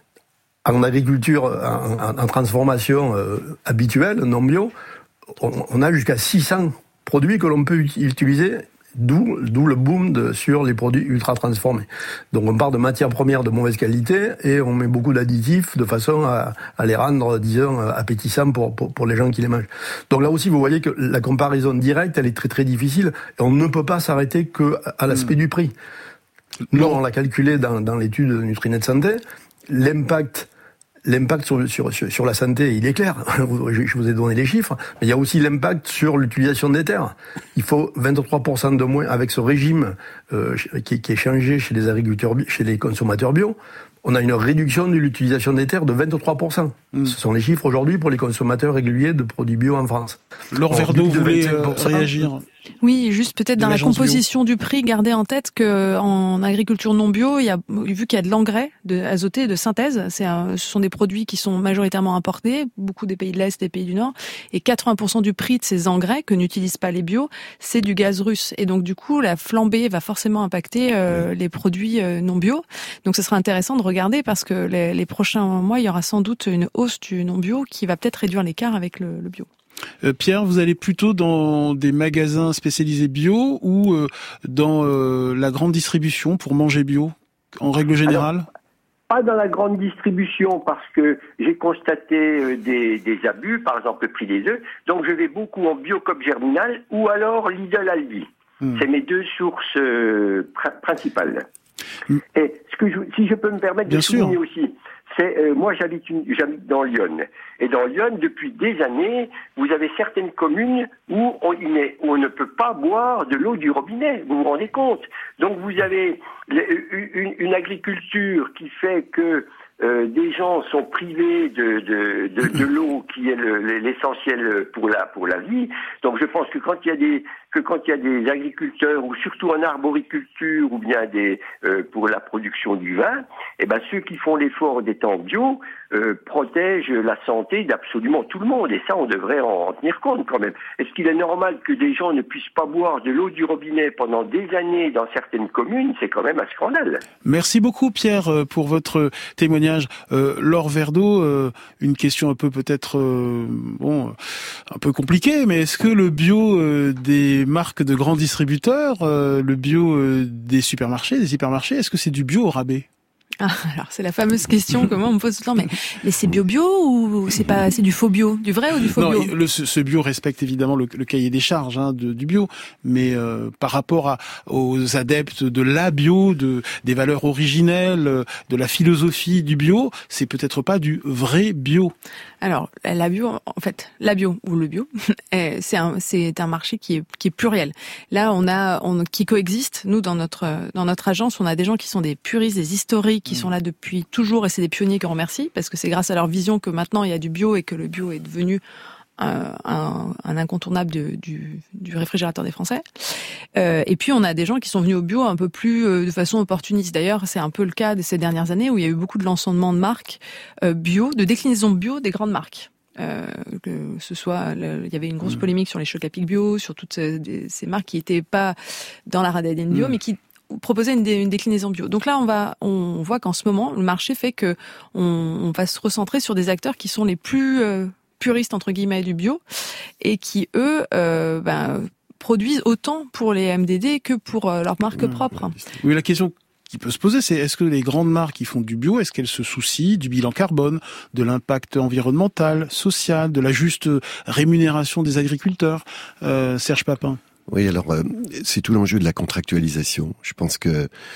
En agriculture, en, en, en transformation euh, habituelle, non bio, on, on a jusqu'à six cents produits que l'on peut utiliser, d'où, d'où le boom de, sur les produits ultra transformés. Donc on part de matières premières de mauvaise qualité et on met beaucoup d'additifs de façon à, à les rendre, disons, appétissants pour, pour, pour les gens qui les mangent. Donc là aussi, vous voyez que la comparaison directe, elle est très très difficile et on ne peut pas s'arrêter qu'à l'aspect mmh. du prix. Nous, on l'a calculé dans, dans l'étude de Nutrinet Santé. L'impact, l'impact sur, sur, sur la santé, il est clair. Je vous ai donné les chiffres. Mais il y a aussi l'impact sur l'utilisation des terres. Il faut vingt-trois pour cent de moins avec ce régime euh, qui, qui est changé chez les agriculteurs, chez les consommateurs bio. On a une réduction de l'utilisation des terres de vingt-trois pour cent. Mmh. Ce sont les chiffres aujourd'hui pour les consommateurs réguliers de produits bio en France. Laure Verdeau voulait euh, réagir. Oui, juste peut-être dans la composition bio. Du prix, gardez en tête que en agriculture non bio, il y a vu qu'il y a de l'engrais de azoté de synthèse, c'est un, ce sont des produits qui sont majoritairement importés, beaucoup des pays de l'Est, des pays du Nord, et quatre-vingts pour cent du prix de ces engrais que n'utilisent pas les bio, c'est du gaz russe. Et donc du coup, la flambée va forcément impacter euh, les produits euh, non bio. Donc ce sera intéressant de regarder parce que les, les prochains mois, il y aura sans doute une hausse du non bio qui va peut-être réduire l'écart avec le, le bio. Euh, Pierre, vous allez plutôt dans des magasins spécialisés bio ou euh, dans euh, la grande distribution pour manger bio, en règle générale? Alors, pas dans la grande distribution parce que j'ai constaté euh, des, des abus, par exemple le prix des œufs, donc je vais beaucoup en Biocoop Germinal ou alors Lidl Aldi. Hmm. C'est mes deux sources euh, pr- principales. Hmm. Et ce que je, si je peux me permettre Bien de souligner sûr. aussi, c'est euh, moi j'habite, une, j'habite dans Lyon et dans Lyon depuis des années vous avez certaines communes où on, il est, où on ne peut pas boire de l'eau du robinet, vous vous rendez compte? Donc vous avez une, une agriculture qui fait que euh, des gens sont privés de, de, de, de l'eau qui est le, l'essentiel pour la pour la vie. Donc je pense que quand il y a des que quand il y a des agriculteurs ou surtout en arboriculture ou bien des euh, pour la production du vin, eh ben ceux qui font l'effort d'être en bio euh, protègent la santé d'absolument tout le monde et ça on devrait en, en tenir compte quand même. Est-ce qu'il est normal que des gens ne puissent pas boire de l'eau du robinet pendant des années dans certaines communes? C'est quand même un scandale. Merci beaucoup Pierre pour votre témoignage. Euh, Laure Verdeau, euh, une question un peu peut-être euh, bon un peu compliquée, mais est-ce que le bio euh, des marques de grands distributeurs, euh, le bio euh, des supermarchés, des hypermarchés, est-ce que c'est du bio au rabais? Ah, alors c'est la fameuse question que moi on me pose tout le temps, mais, mais c'est bio bio ou c'est pas, c'est du faux bio, du vrai ou du faux non, bio? Non, le, ce bio respecte évidemment le, le cahier des charges hein, de, du bio, mais euh, par rapport à, aux adeptes de la bio, de des valeurs originelles, de la philosophie du bio, c'est peut-être pas du vrai bio. Alors la bio, en fait, la bio ou le bio, c'est un c'est un marché qui est qui est pluriel. Là, on a on qui coexiste. Nous dans notre dans notre agence, on a des gens qui sont des puristes, des historiques, qui sont là depuis toujours et c'est des pionniers qu'on remercie parce que c'est grâce à leur vision que maintenant il y a du bio et que le bio est devenu un, un, un incontournable de, du, du réfrigérateur des Français. Euh, et puis on a des gens qui sont venus au bio un peu plus euh, de façon opportuniste. D'ailleurs, c'est un peu le cas de ces dernières années où il y a eu beaucoup de lancements de marques euh, bio, de déclinaisons bio des grandes marques. Euh, que ce soit, le, il y avait une grosse polémique sur les chocs à pic bio, sur toutes ces, ces marques qui étaient pas dans la radadine bio, mmh. mais qui proposer une, dé, une déclinaison bio. Donc là, on va, on voit qu'en ce moment, le marché fait que on, on va se recentrer sur des acteurs qui sont les plus euh, puristes entre guillemets du bio et qui eux, euh, ben, produisent autant pour les M D D que pour euh, leur marque mmh, propre. Oui, la question qui peut se poser, c'est est-ce que les grandes marques qui font du bio, est-ce qu'elles se soucient du bilan carbone, de l'impact environnemental, social, de la juste rémunération des agriculteurs? euh, Serge Papin. Oui, alors euh, c'est tout l'enjeu de la contractualisation. Je pense que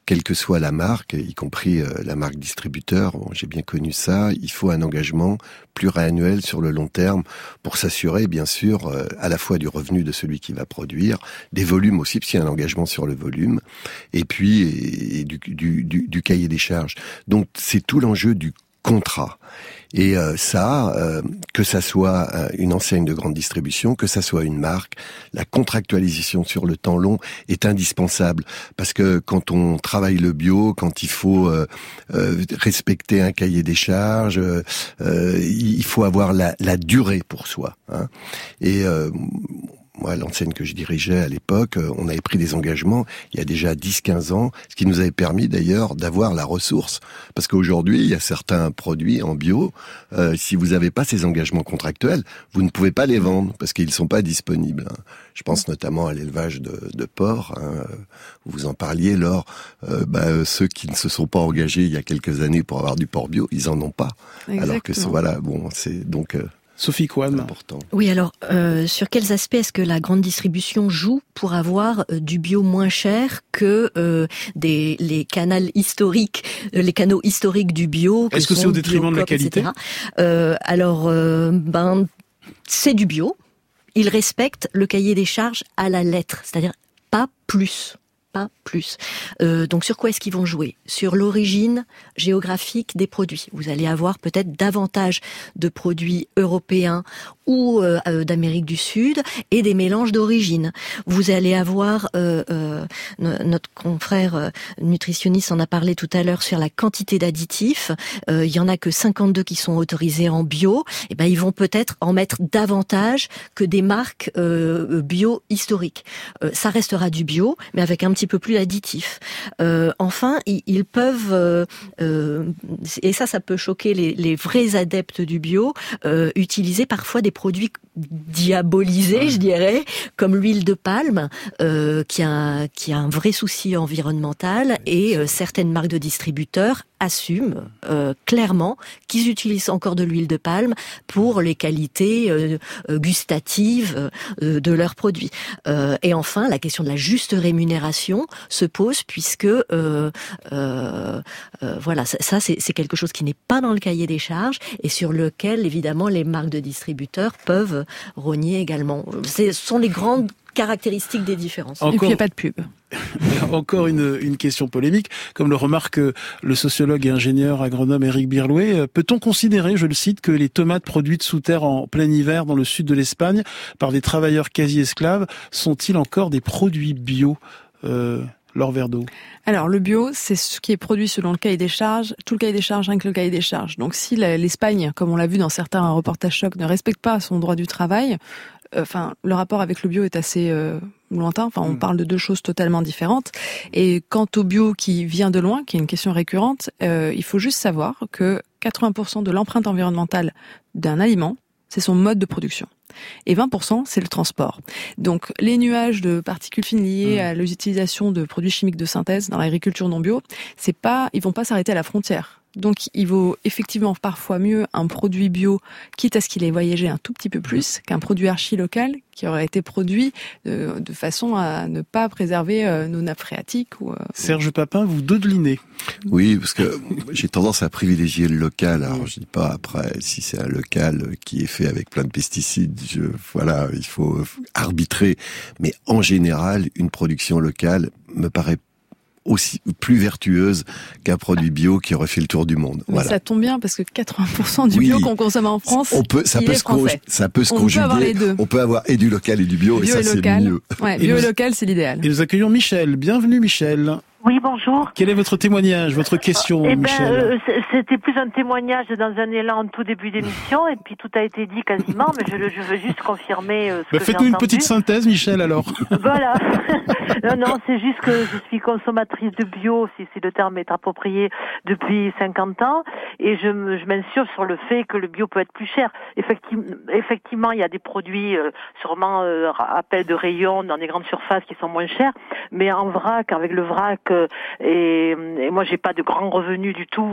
quelle que soit la marque, y compris euh, la marque distributeur, bon, j'ai bien connu ça, il faut un engagement pluriannuel sur le long terme pour s'assurer, bien sûr, euh, à la fois du revenu de celui qui va produire, des volumes aussi, parce qu'il y a un engagement sur le volume, et puis et, et du, du, du, du cahier des charges. Donc c'est tout l'enjeu du contrat. Et euh, ça, euh, que ça soit euh, une enseigne de grande distribution, que ça soit une marque, la contractualisation sur le temps long est indispensable. Parce que quand on travaille le bio, quand il faut euh, euh, respecter un cahier des charges, euh, euh, il faut avoir la, la durée pour soi. Hein. Et euh, moi, l'enseigne que je dirigeais à l'époque, on avait pris des engagements il y a déjà dix quinze ans, ce qui nous avait permis d'ailleurs d'avoir la ressource. Parce qu'aujourd'hui, il y a certains produits en bio, euh, si vous n'avez pas ces engagements contractuels, vous ne pouvez pas les vendre parce qu'ils ne sont pas disponibles. Je pense notamment à l'élevage de, de porcs. Hein. Vous en parliez, Laure. Euh, bah, ceux qui ne se sont pas engagés il y a quelques années pour avoir du porc bio, ils en ont pas. Exactement. Alors que c'est, voilà, bon, c'est donc... Euh, Sophie Coine. Oui, alors, euh, sur quels aspects est-ce que la grande distribution joue pour avoir euh, du bio moins cher que euh, des, les canaux historiques, euh, les canaux historiques du bio? Est-ce que c'est au détriment de la qualité? euh, Alors, euh, ben, c'est du bio. Ils respectent le cahier des charges à la lettre, c'est-à-dire pas plus. Pas plus. Euh, donc sur quoi est-ce qu'ils vont jouer? Sur l'origine géographique des produits. Vous allez avoir peut-être davantage de produits européens ou euh, d'Amérique du Sud et des mélanges d'origine. Vous allez avoir, euh, euh, notre confrère euh, nutritionniste en a parlé tout à l'heure sur la quantité d'additifs. Euh, il y en a que cinquante-deux qui sont autorisés en bio. Et ben ils vont peut-être en mettre davantage que des marques euh, bio historiques. Euh, ça restera du bio, mais avec un petit peu plus d'additifs. Euh, enfin, ils, ils peuvent, euh, euh, et ça, ça peut choquer les, les vrais adeptes du bio, euh, utiliser parfois des produits diabolisés, je dirais, comme l'huile de palme, euh, qui a qui a un vrai souci environnemental, et euh, certaines marques de distributeurs assument euh, clairement qu'ils utilisent encore de l'huile de palme pour les qualités euh, gustatives euh, de leurs produits. Euh, et enfin, la question de la juste rémunération se pose, puisque euh, euh, euh, voilà, ça, ça c'est, c'est quelque chose qui n'est pas dans le cahier des charges et sur lequel évidemment les marques de distributeurs peuvent rogner également. Ce sont les grandes caractéristiques des différences. Encore... Et puis il n'y a pas de pub. Encore une, une question polémique, comme le remarque le sociologue et ingénieur agronome Éric Birlouet. Peut-on considérer, je le cite, que les tomates produites sous terre en plein hiver dans le sud de l'Espagne par des travailleurs quasi-esclaves sont-ils encore des produits bio, euh, Laure Verdeau? Alors, le bio, c'est ce qui est produit selon le cahier des charges, tout le cahier des charges, rien que le cahier des charges. Donc, si l'Espagne, comme on l'a vu dans certains reportages chocs, ne respecte pas son droit du travail, enfin, le rapport avec le bio est assez euh, lointain. Enfin, on mmh. parle de deux choses totalement différentes. Et quant au bio qui vient de loin, qui est une question récurrente, euh, il faut juste savoir que quatre-vingts pour cent de l'empreinte environnementale d'un aliment, c'est son mode de production. Et vingt pour cent, c'est le transport. Donc, les nuages de particules fines liées mmh. à l'utilisation de produits chimiques de synthèse dans l'agriculture non bio, c'est pas, ils vont pas s'arrêter à la frontière. Donc, il vaut effectivement parfois mieux un produit bio, quitte à ce qu'il ait voyagé un tout petit peu plus, qu'un produit archi-local qui aurait été produit de, de façon à ne pas préserver euh, nos nappes phréatiques. Ou, euh, Serge Papin, vous dodelinez. Oui, parce que j'ai tendance à privilégier le local. Alors, je dis pas après si c'est un local qui est fait avec plein de pesticides. Je, voilà, il faut arbitrer. Mais en général, une production locale me paraît aussi plus vertueuse qu'un produit bio qui aurait fait le tour du monde. Mais voilà. Ça tombe bien parce que quatre-vingts pour cent du oui, bio qu'on consomme en France, on peut, ça il peut est se français. Ça peut se on conjuguer. Peut avoir les deux. On peut avoir et du local et du bio, bio et ça et local. C'est mieux. Ouais, bio et, et local, c'est l'idéal. Et nous accueillons Michel. Bienvenue Michel. Oui, bonjour. Quel est votre témoignage, votre question, eh ben, Michel euh, C'était plus un témoignage dans un élan en tout début d'émission, et puis tout a été dit quasiment, mais je, je veux juste confirmer euh, ce bah, que faites-nous j'ai une entendu. petite synthèse, Michel, alors. Voilà. non, non, c'est juste que je suis consommatrice de bio, si, si le terme est approprié, depuis cinquante ans, et je, me, je m'insurge sur le fait que le bio peut être plus cher. Effectivement, effectivement il y a des produits euh, sûrement euh, appel de rayon dans des grandes surfaces qui sont moins chers, mais en vrac, avec le vrac, euh, et, et moi j'ai pas de grands revenus du tout, et je mange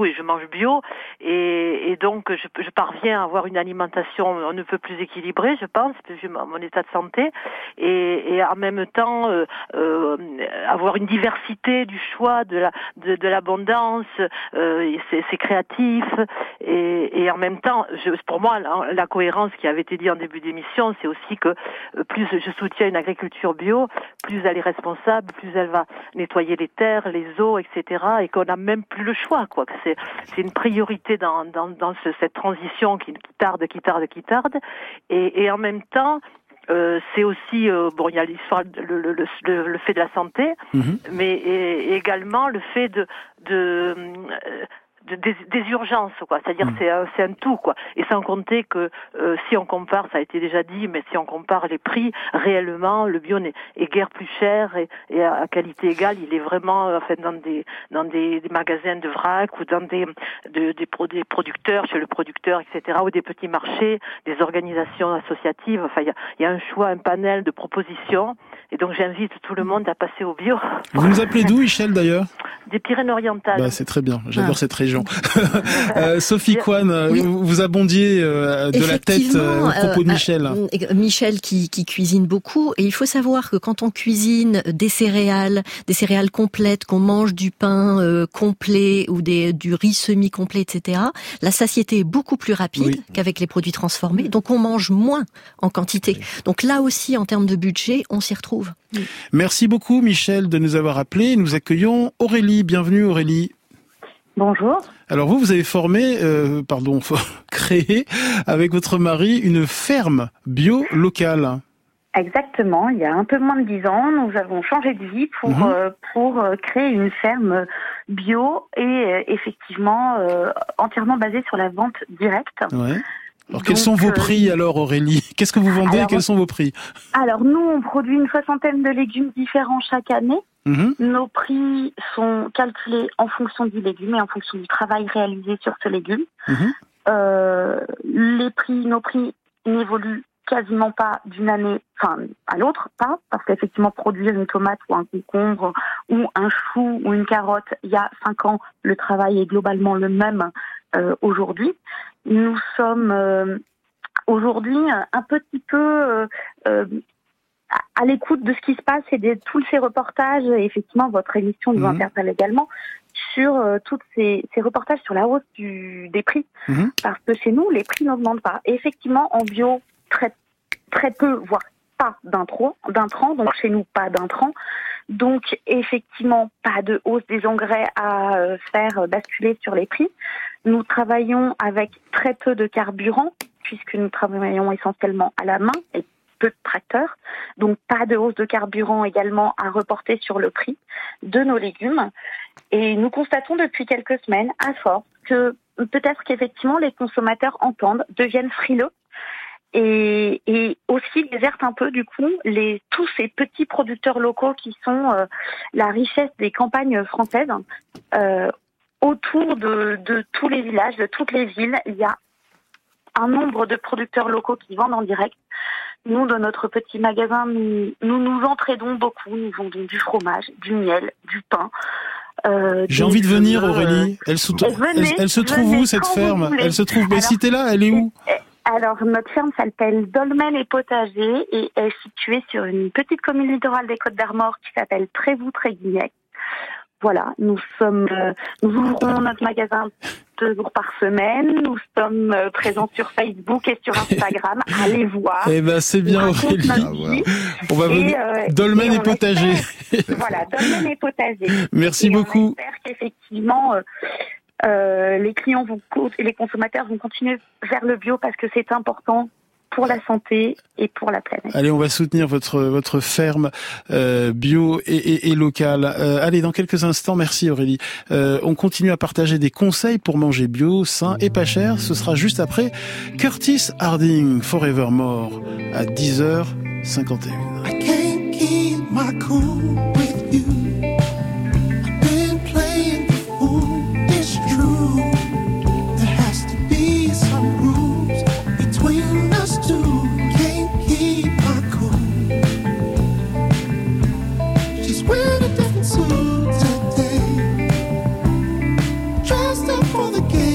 le bio, et, et donc je, je parviens à avoir une alimentation on ne peut plus équilibrée, je pense, vu mon état de santé, et, et en même temps euh, euh, avoir une diversité du choix, de la de, de l'abondance, euh, c'est, c'est créatif, et, et en même temps, je, pour moi, la, la cohérence qui avait été dit en début d'émission, c'est aussi que euh, plus je soutiens une agriculture bio, plus elle est responsable, plus elle va nettoyer les terres, les eaux, et cetera, et qu'on n'a même plus le choix, quoi. Que c'est, c'est une priorité dans, dans, dans ce, cette transition qui, qui tarde, qui tarde, qui tarde, et, et en même temps, Euh, c'est aussi euh, bon, il y a l'histoire, le, le, le, le fait de la santé, mmh. mais et, et également le fait de de, de des, des urgences, quoi. C'est-à-dire mmh. c'est un, c'est un tout, quoi. Et sans compter que euh, si on compare, ça a été déjà dit, mais si on compare les prix réellement, le bio n'est, est guère plus cher et, et à qualité égale, il est vraiment enfin dans des dans des, des magasins de vrac ou dans des de, des, pro, des producteurs, chez le producteur, et cetera, ou des petits marchés, des organisations associatives. Enfin, il y a, il y a un choix, un panel de propositions. Et donc, j'invite tout le monde à passer au bio. Vous nous appelez d'où, Michel, d'ailleurs? Des Pyrénées-Orientales. Bah, c'est très bien. J'adore ah. cette région. euh, Sophie Coine, oui. vous abondiez euh, de la tête euh, au propos de Michel. Euh, euh, Michel qui, qui cuisine beaucoup. Et il faut savoir que quand on cuisine des céréales, des céréales complètes, qu'on mange du pain euh, complet ou des, du riz semi-complet, et cetera, la satiété est beaucoup plus rapide oui. qu'avec les produits transformés. Donc, on mange moins en quantité. Oui. Donc là aussi, en termes de budget, on s'y retrouve. Oui. Merci beaucoup, Michel, de nous avoir appelés. Nous accueillons Aurélie. Bienvenue, Aurélie. Bonjour. Alors vous, vous avez formé, euh, pardon, créé avec votre mari une ferme bio locale. Exactement. Il y a un peu moins de dix ans, nous avons changé de vie pour mmh. euh, pour créer une ferme bio et euh, effectivement euh, entièrement basée sur la vente directe. Ouais. Alors, quels Donc, sont vos prix, alors, Aurélie? Qu'est-ce que vous vendez alors, et quels sont vos prix? Alors, nous, on produit une soixantaine de légumes différents chaque année. Mmh. Nos prix sont calculés en fonction du légume et en fonction du travail réalisé sur ce légume. Mmh. Euh, les prix, nos prix n'évoluent quasiment pas d'une année, enfin, à l'autre, pas, parce qu'effectivement, produire une tomate ou un concombre ou un chou ou une carotte, il y a cinq ans, le travail est globalement le même euh, aujourd'hui. Nous sommes euh, aujourd'hui un petit peu euh, euh, à l'écoute de ce qui se passe et de tous ces reportages, et effectivement votre émission nous mmh. interpelle également, sur euh, tous ces, ces reportages sur la hausse du, des prix, mmh. parce que chez nous, les prix n'augmentent pas. Et effectivement, en bio, très, très peu, voire pas d'intrants, d'intrants, donc chez nous, pas d'intrants. Donc, effectivement, pas de hausse des engrais à euh, faire basculer sur les prix. Nous travaillons avec très peu de carburant, puisque nous travaillons essentiellement à la main et peu de tracteurs. Donc, pas de hausse de carburant également à reporter sur le prix de nos légumes. Et nous constatons depuis quelques semaines, à force, que peut-être qu'effectivement les consommateurs entendent, deviennent frileux, Et, et aussi désertent un peu du coup les tous ces petits producteurs locaux qui sont euh, la richesse des campagnes françaises. Euh, autour de, de tous les villages, de toutes les villes, il y a un nombre de producteurs locaux qui vendent en direct. Nous, dans notre petit magasin, nous nous, nous entraidons beaucoup. Nous vendons du fromage, du miel, du pain. Euh, J'ai envie de venir, Aurélie. Elle, sous... venez, elle, elle se trouve où, cette ferme? Elle se trouve... Mais si t'es là, elle est où? Alors, notre ferme s'appelle Dolmen et Potager et est située sur une petite commune littorale des Côtes d'Armor qui s'appelle Trévoux-Tréguignec. Voilà, nous sommes, euh, nous ouvrons notre magasin deux jours par semaine. Nous sommes euh, présents sur Facebook et sur Instagram. Allez voir. Eh ben, c'est bien, Aurélie. On va venir. Euh, Dolmen et, et Potager. Espère... voilà, Dolmen et Potager. Merci et beaucoup. On espère qu'effectivement, euh, euh, les clients vont, et les consommateurs vont continuer vers le bio parce que c'est important pour la santé et pour la planète. Allez, on va soutenir votre votre ferme euh, bio et, et, et locale. Euh, allez, dans quelques instants, merci Aurélie. Euh, on continue à partager des conseils pour manger bio, sain et pas cher. Ce sera juste après Curtis Harding, Forevermore, à dix heures cinquante et une. I can't keep my cool with you. I've been playing the fool, it's true. There has to be some rules between us two. Can't keep my cool. She's wearing a different suit today, dressed up for the game.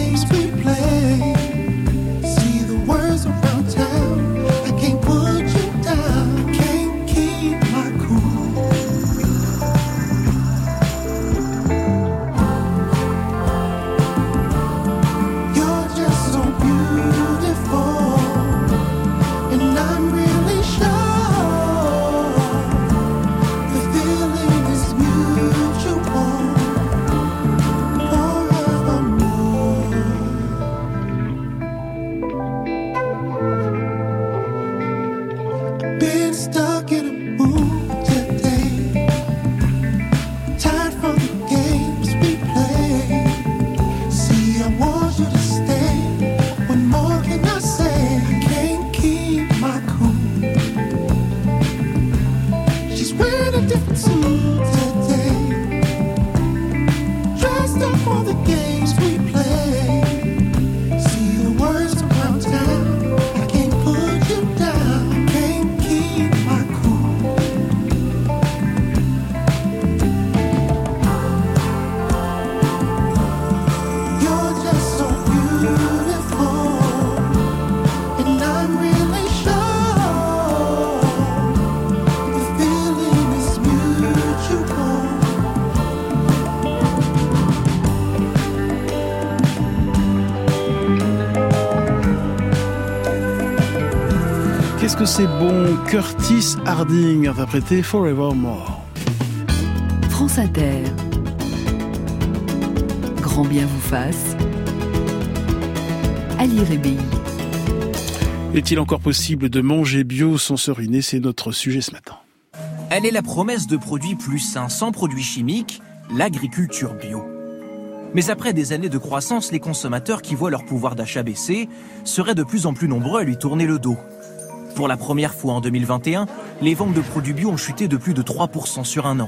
qu'est-ce que c'est bon. Curtis Harding, interprété Forevermore. France Inter. Grand bien vous fasse. Ali Rébéi. Est-il encore possible de manger bio sans se ruiner? C'est notre sujet ce matin. Elle est la promesse de produits plus sains, sans produits chimiques, l'agriculture bio. Mais après des années de croissance, les consommateurs qui voient leur pouvoir d'achat baisser seraient de plus en plus nombreux à lui tourner le dos. Pour la première fois en deux mille vingt et un, les ventes de produits bio ont chuté de plus de trois pour cent sur un an.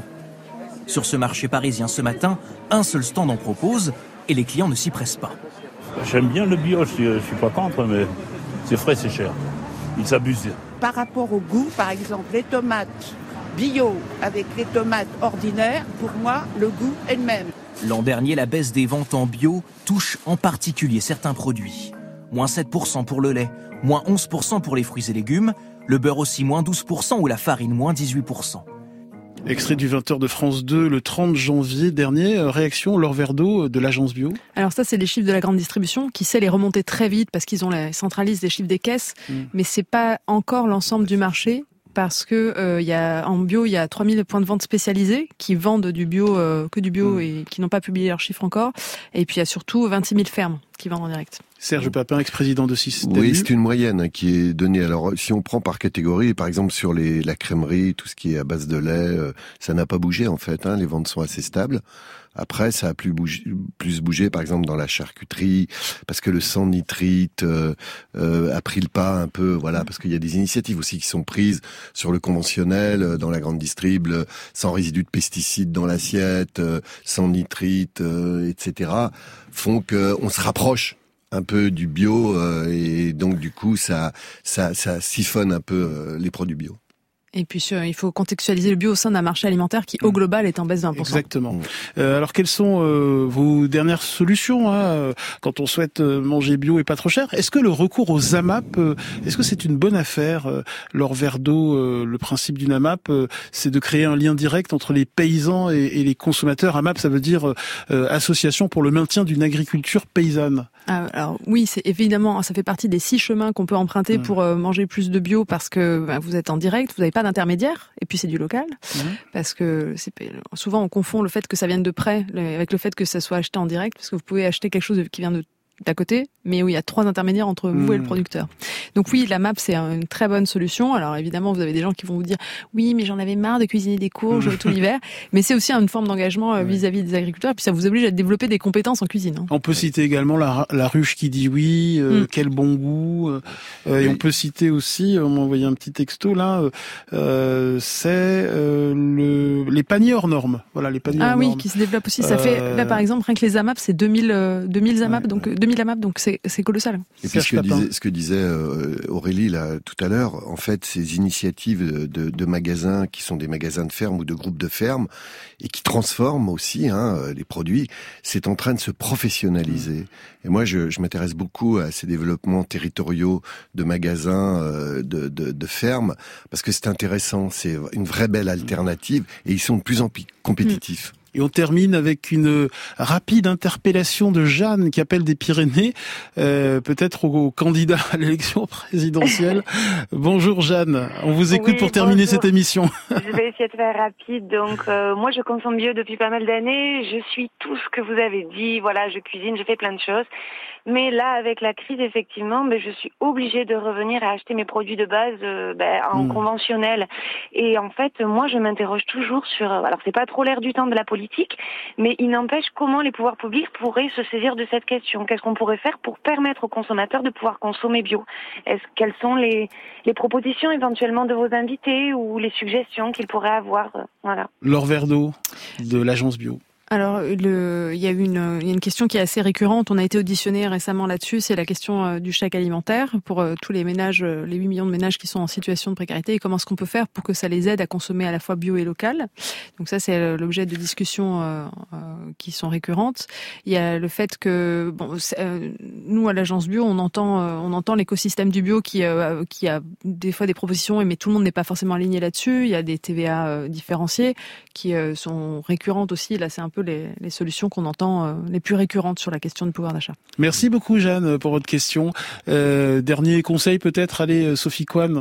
Sur ce marché parisien ce matin, un seul stand en propose et les clients ne s'y pressent pas. J'aime bien le bio, je suis, je suis pas contre, mais c'est frais, c'est cher. Ils s'abusent. Par rapport au goût, par exemple, les tomates bio avec les tomates ordinaires, pour moi, le goût est le même. L'an dernier, la baisse des ventes en bio touche en particulier certains produits. moins sept pour cent pour le lait, moins onze pour cent pour les fruits et légumes, le beurre aussi moins douze pour cent ou la farine moins dix-huit pour cent. Extrait du vingt heures de France deux le trente janvier dernier. Réaction, Laure Verdeau de l'agence bio. Alors ça, c'est les chiffres de la grande distribution qui sait les remonter très vite parce qu'ils ont les centralisent les chiffres des caisses, mmh. mais c'est pas encore l'ensemble du marché. Parce que euh, y a, en bio, il y a trois mille points de vente spécialisés qui vendent du bio, euh, que du bio mmh. et qui n'ont pas publié leurs chiffres encore. Et puis il y a surtout vingt-six mille fermes qui vendent en direct. Serge Papin, ex-président de Système. Oui, c'est une moyenne qui est donnée. Alors, si on prend par catégorie, par exemple sur les, la crèmerie, tout ce qui est à base de lait, euh, ça n'a pas bougé en fait. Hein, les ventes sont assez stables. Après, ça a plus bougé, plus bougé, par exemple dans la charcuterie, parce que le sans nitrite euh, euh, a pris le pas un peu. Voilà, parce qu'il y a des initiatives aussi qui sont prises sur le conventionnel, dans la grande distrib, sans résidus de pesticides dans l'assiette, euh, sans nitrite, euh, et cetera, font que on se rapproche un peu du bio euh, et donc du coup ça ça ça siphonne un peu euh, les produits bio. Et puis il faut contextualiser le bio au sein d'un marché alimentaire qui, au global, est en baisse de vingt pour cent. Exactement. Euh, alors quelles sont euh, vos dernières solutions hein, quand on souhaite manger bio et pas trop cher? Est-ce que le recours aux A M A P, euh, est-ce que c'est une bonne affaire? euh, Laure Verdeau, euh, le principe d'une A M A P, euh, c'est de créer un lien direct entre les paysans et, et les consommateurs. A M A P, ça veut dire euh, Association pour le maintien d'une agriculture paysanne. Ah, alors oui, c'est évidemment, ça fait partie des six chemins qu'on peut emprunter mmh. pour euh, manger plus de bio parce que bah, vous êtes en direct, vous n'avez pas d'intermédiaire, et puis c'est du local, mmh. parce que c'est, souvent on confond le fait que ça vienne de près avec le fait que ça soit acheté en direct, parce que vous pouvez acheter quelque chose qui vient de d'à côté, mais où il y a trois intermédiaires entre vous mmh. et le producteur. Donc oui, la M A P, c'est une très bonne solution. Alors évidemment, vous avez des gens qui vont vous dire « Oui, mais j'en avais marre de cuisiner des courges mmh. tout l'hiver ». Mais c'est aussi une forme d'engagement mmh. vis-à-vis des agriculteurs, puis ça vous oblige à développer des compétences en cuisine. Hein. On peut citer également la, la ruche qui dit oui, euh, mmh. quel bon goût. Euh, et on peut citer aussi, on m'a envoyé un petit texto là, euh, c'est euh, le, les paniers hors normes. Voilà, les paniers ah hors oui, normes. qui se développent aussi. Ça euh... fait, là par exemple, rien que les A M A P, c'est deux mille, euh, deux mille A M A P, ouais, donc ouais. deux mille A M A P, donc c'est, c'est colossal. Et puis ce que, disait, ce que disait euh, Aurélie là tout à l'heure, en fait, ces initiatives de, de magasins qui sont des magasins de ferme ou de groupes de ferme et qui transforment aussi hein, les produits, c'est en train de se professionnaliser. Mmh. Et moi, je, je m'intéresse beaucoup à ces développements territoriaux de magasins euh, de, de, de ferme parce que c'est intéressant, c'est une vraie belle alternative et ils sont de plus en plus compétitifs. Mmh. Et on termine avec une rapide interpellation de Jeanne qui appelle des Pyrénées, euh, peut-être au, au candidat à l'élection présidentielle. Bonjour Jeanne, on vous écoute oui, pour terminer bonjour. Cette émission. Je vais essayer de faire rapide. Donc euh, moi je consomme bio depuis pas mal d'années, je suis tout ce que vous avez dit, voilà, je cuisine, je fais plein de choses. Mais là, avec la crise, effectivement, ben, je suis obligée de revenir à acheter mes produits de base euh, ben, en mmh. conventionnel. Et en fait, moi, je m'interroge toujours sur... Alors, c'est pas trop l'air du temps de la politique, mais il n'empêche comment les pouvoirs publics pourraient se saisir de cette question. Qu'est-ce qu'on pourrait faire pour permettre aux consommateurs de pouvoir consommer bio? Est-ce Quelles sont les, les propositions éventuellement de vos invités ou les suggestions qu'ils pourraient avoir? Voilà. Laure Verdeau, de l'agence bio. Alors, le, il y a eu une, il y a une question qui est assez récurrente. On a été auditionné récemment là-dessus. C'est la question euh, du chèque alimentaire pour euh, tous les ménages, euh, les huit millions de ménages qui sont en situation de précarité. Et comment est-ce qu'on peut faire pour que ça les aide à consommer à la fois bio et local? Donc ça, c'est euh, l'objet de discussions euh, euh, qui sont récurrentes. Il y a le fait que, bon, euh, nous à l'agence bio, on entend, euh, on entend l'écosystème du bio qui, euh, qui a des fois des propositions, mais tout le monde n'est pas forcément aligné là-dessus. Il y a des T V A euh, différenciés qui euh, sont récurrentes aussi. Là, c'est un peu Les, les solutions qu'on entend euh, les plus récurrentes sur la question du pouvoir d'achat. Merci beaucoup Jeanne pour votre question. Euh, dernier conseil peut-être, allez Sophie Coine,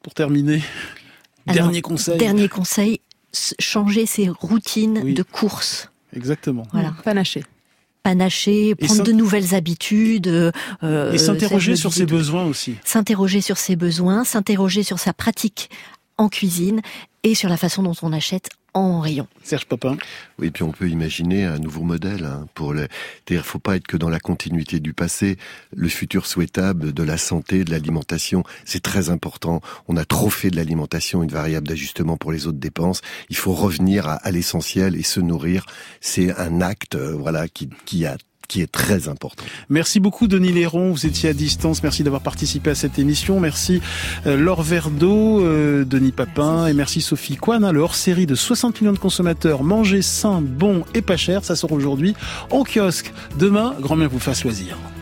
pour terminer. Alors, dernier conseil. Dernier conseil, changer ses routines oui. de course. Exactement. Voilà. Panacher. Panacher, prendre de nouvelles habitudes. Euh, et s'interroger sur ses besoins aussi. S'interroger sur ses besoins, s'interroger sur sa pratique en cuisine et sur la façon dont on achète en rayon. Serge Papin. Oui, puis on peut imaginer un nouveau modèle hein, pour les. Il faut pas être que dans la continuité du passé. Le futur souhaitable de la santé, de l'alimentation, c'est très important. On a trop fait de l'alimentation une variable d'ajustement pour les autres dépenses. Il faut revenir à, à l'essentiel et se nourrir. C'est un acte, euh, voilà, qui qui a qui est très important. Merci beaucoup Denis Léron, vous étiez à distance, merci d'avoir participé à cette émission, merci euh, Laure Verdeau, euh, Denis Papin et merci Sophie Coine, hein, le hors-série de soixante millions de consommateurs, manger sain, bon et pas cher, ça sort aujourd'hui en kiosque. Demain, grand bien vous fasse loisir.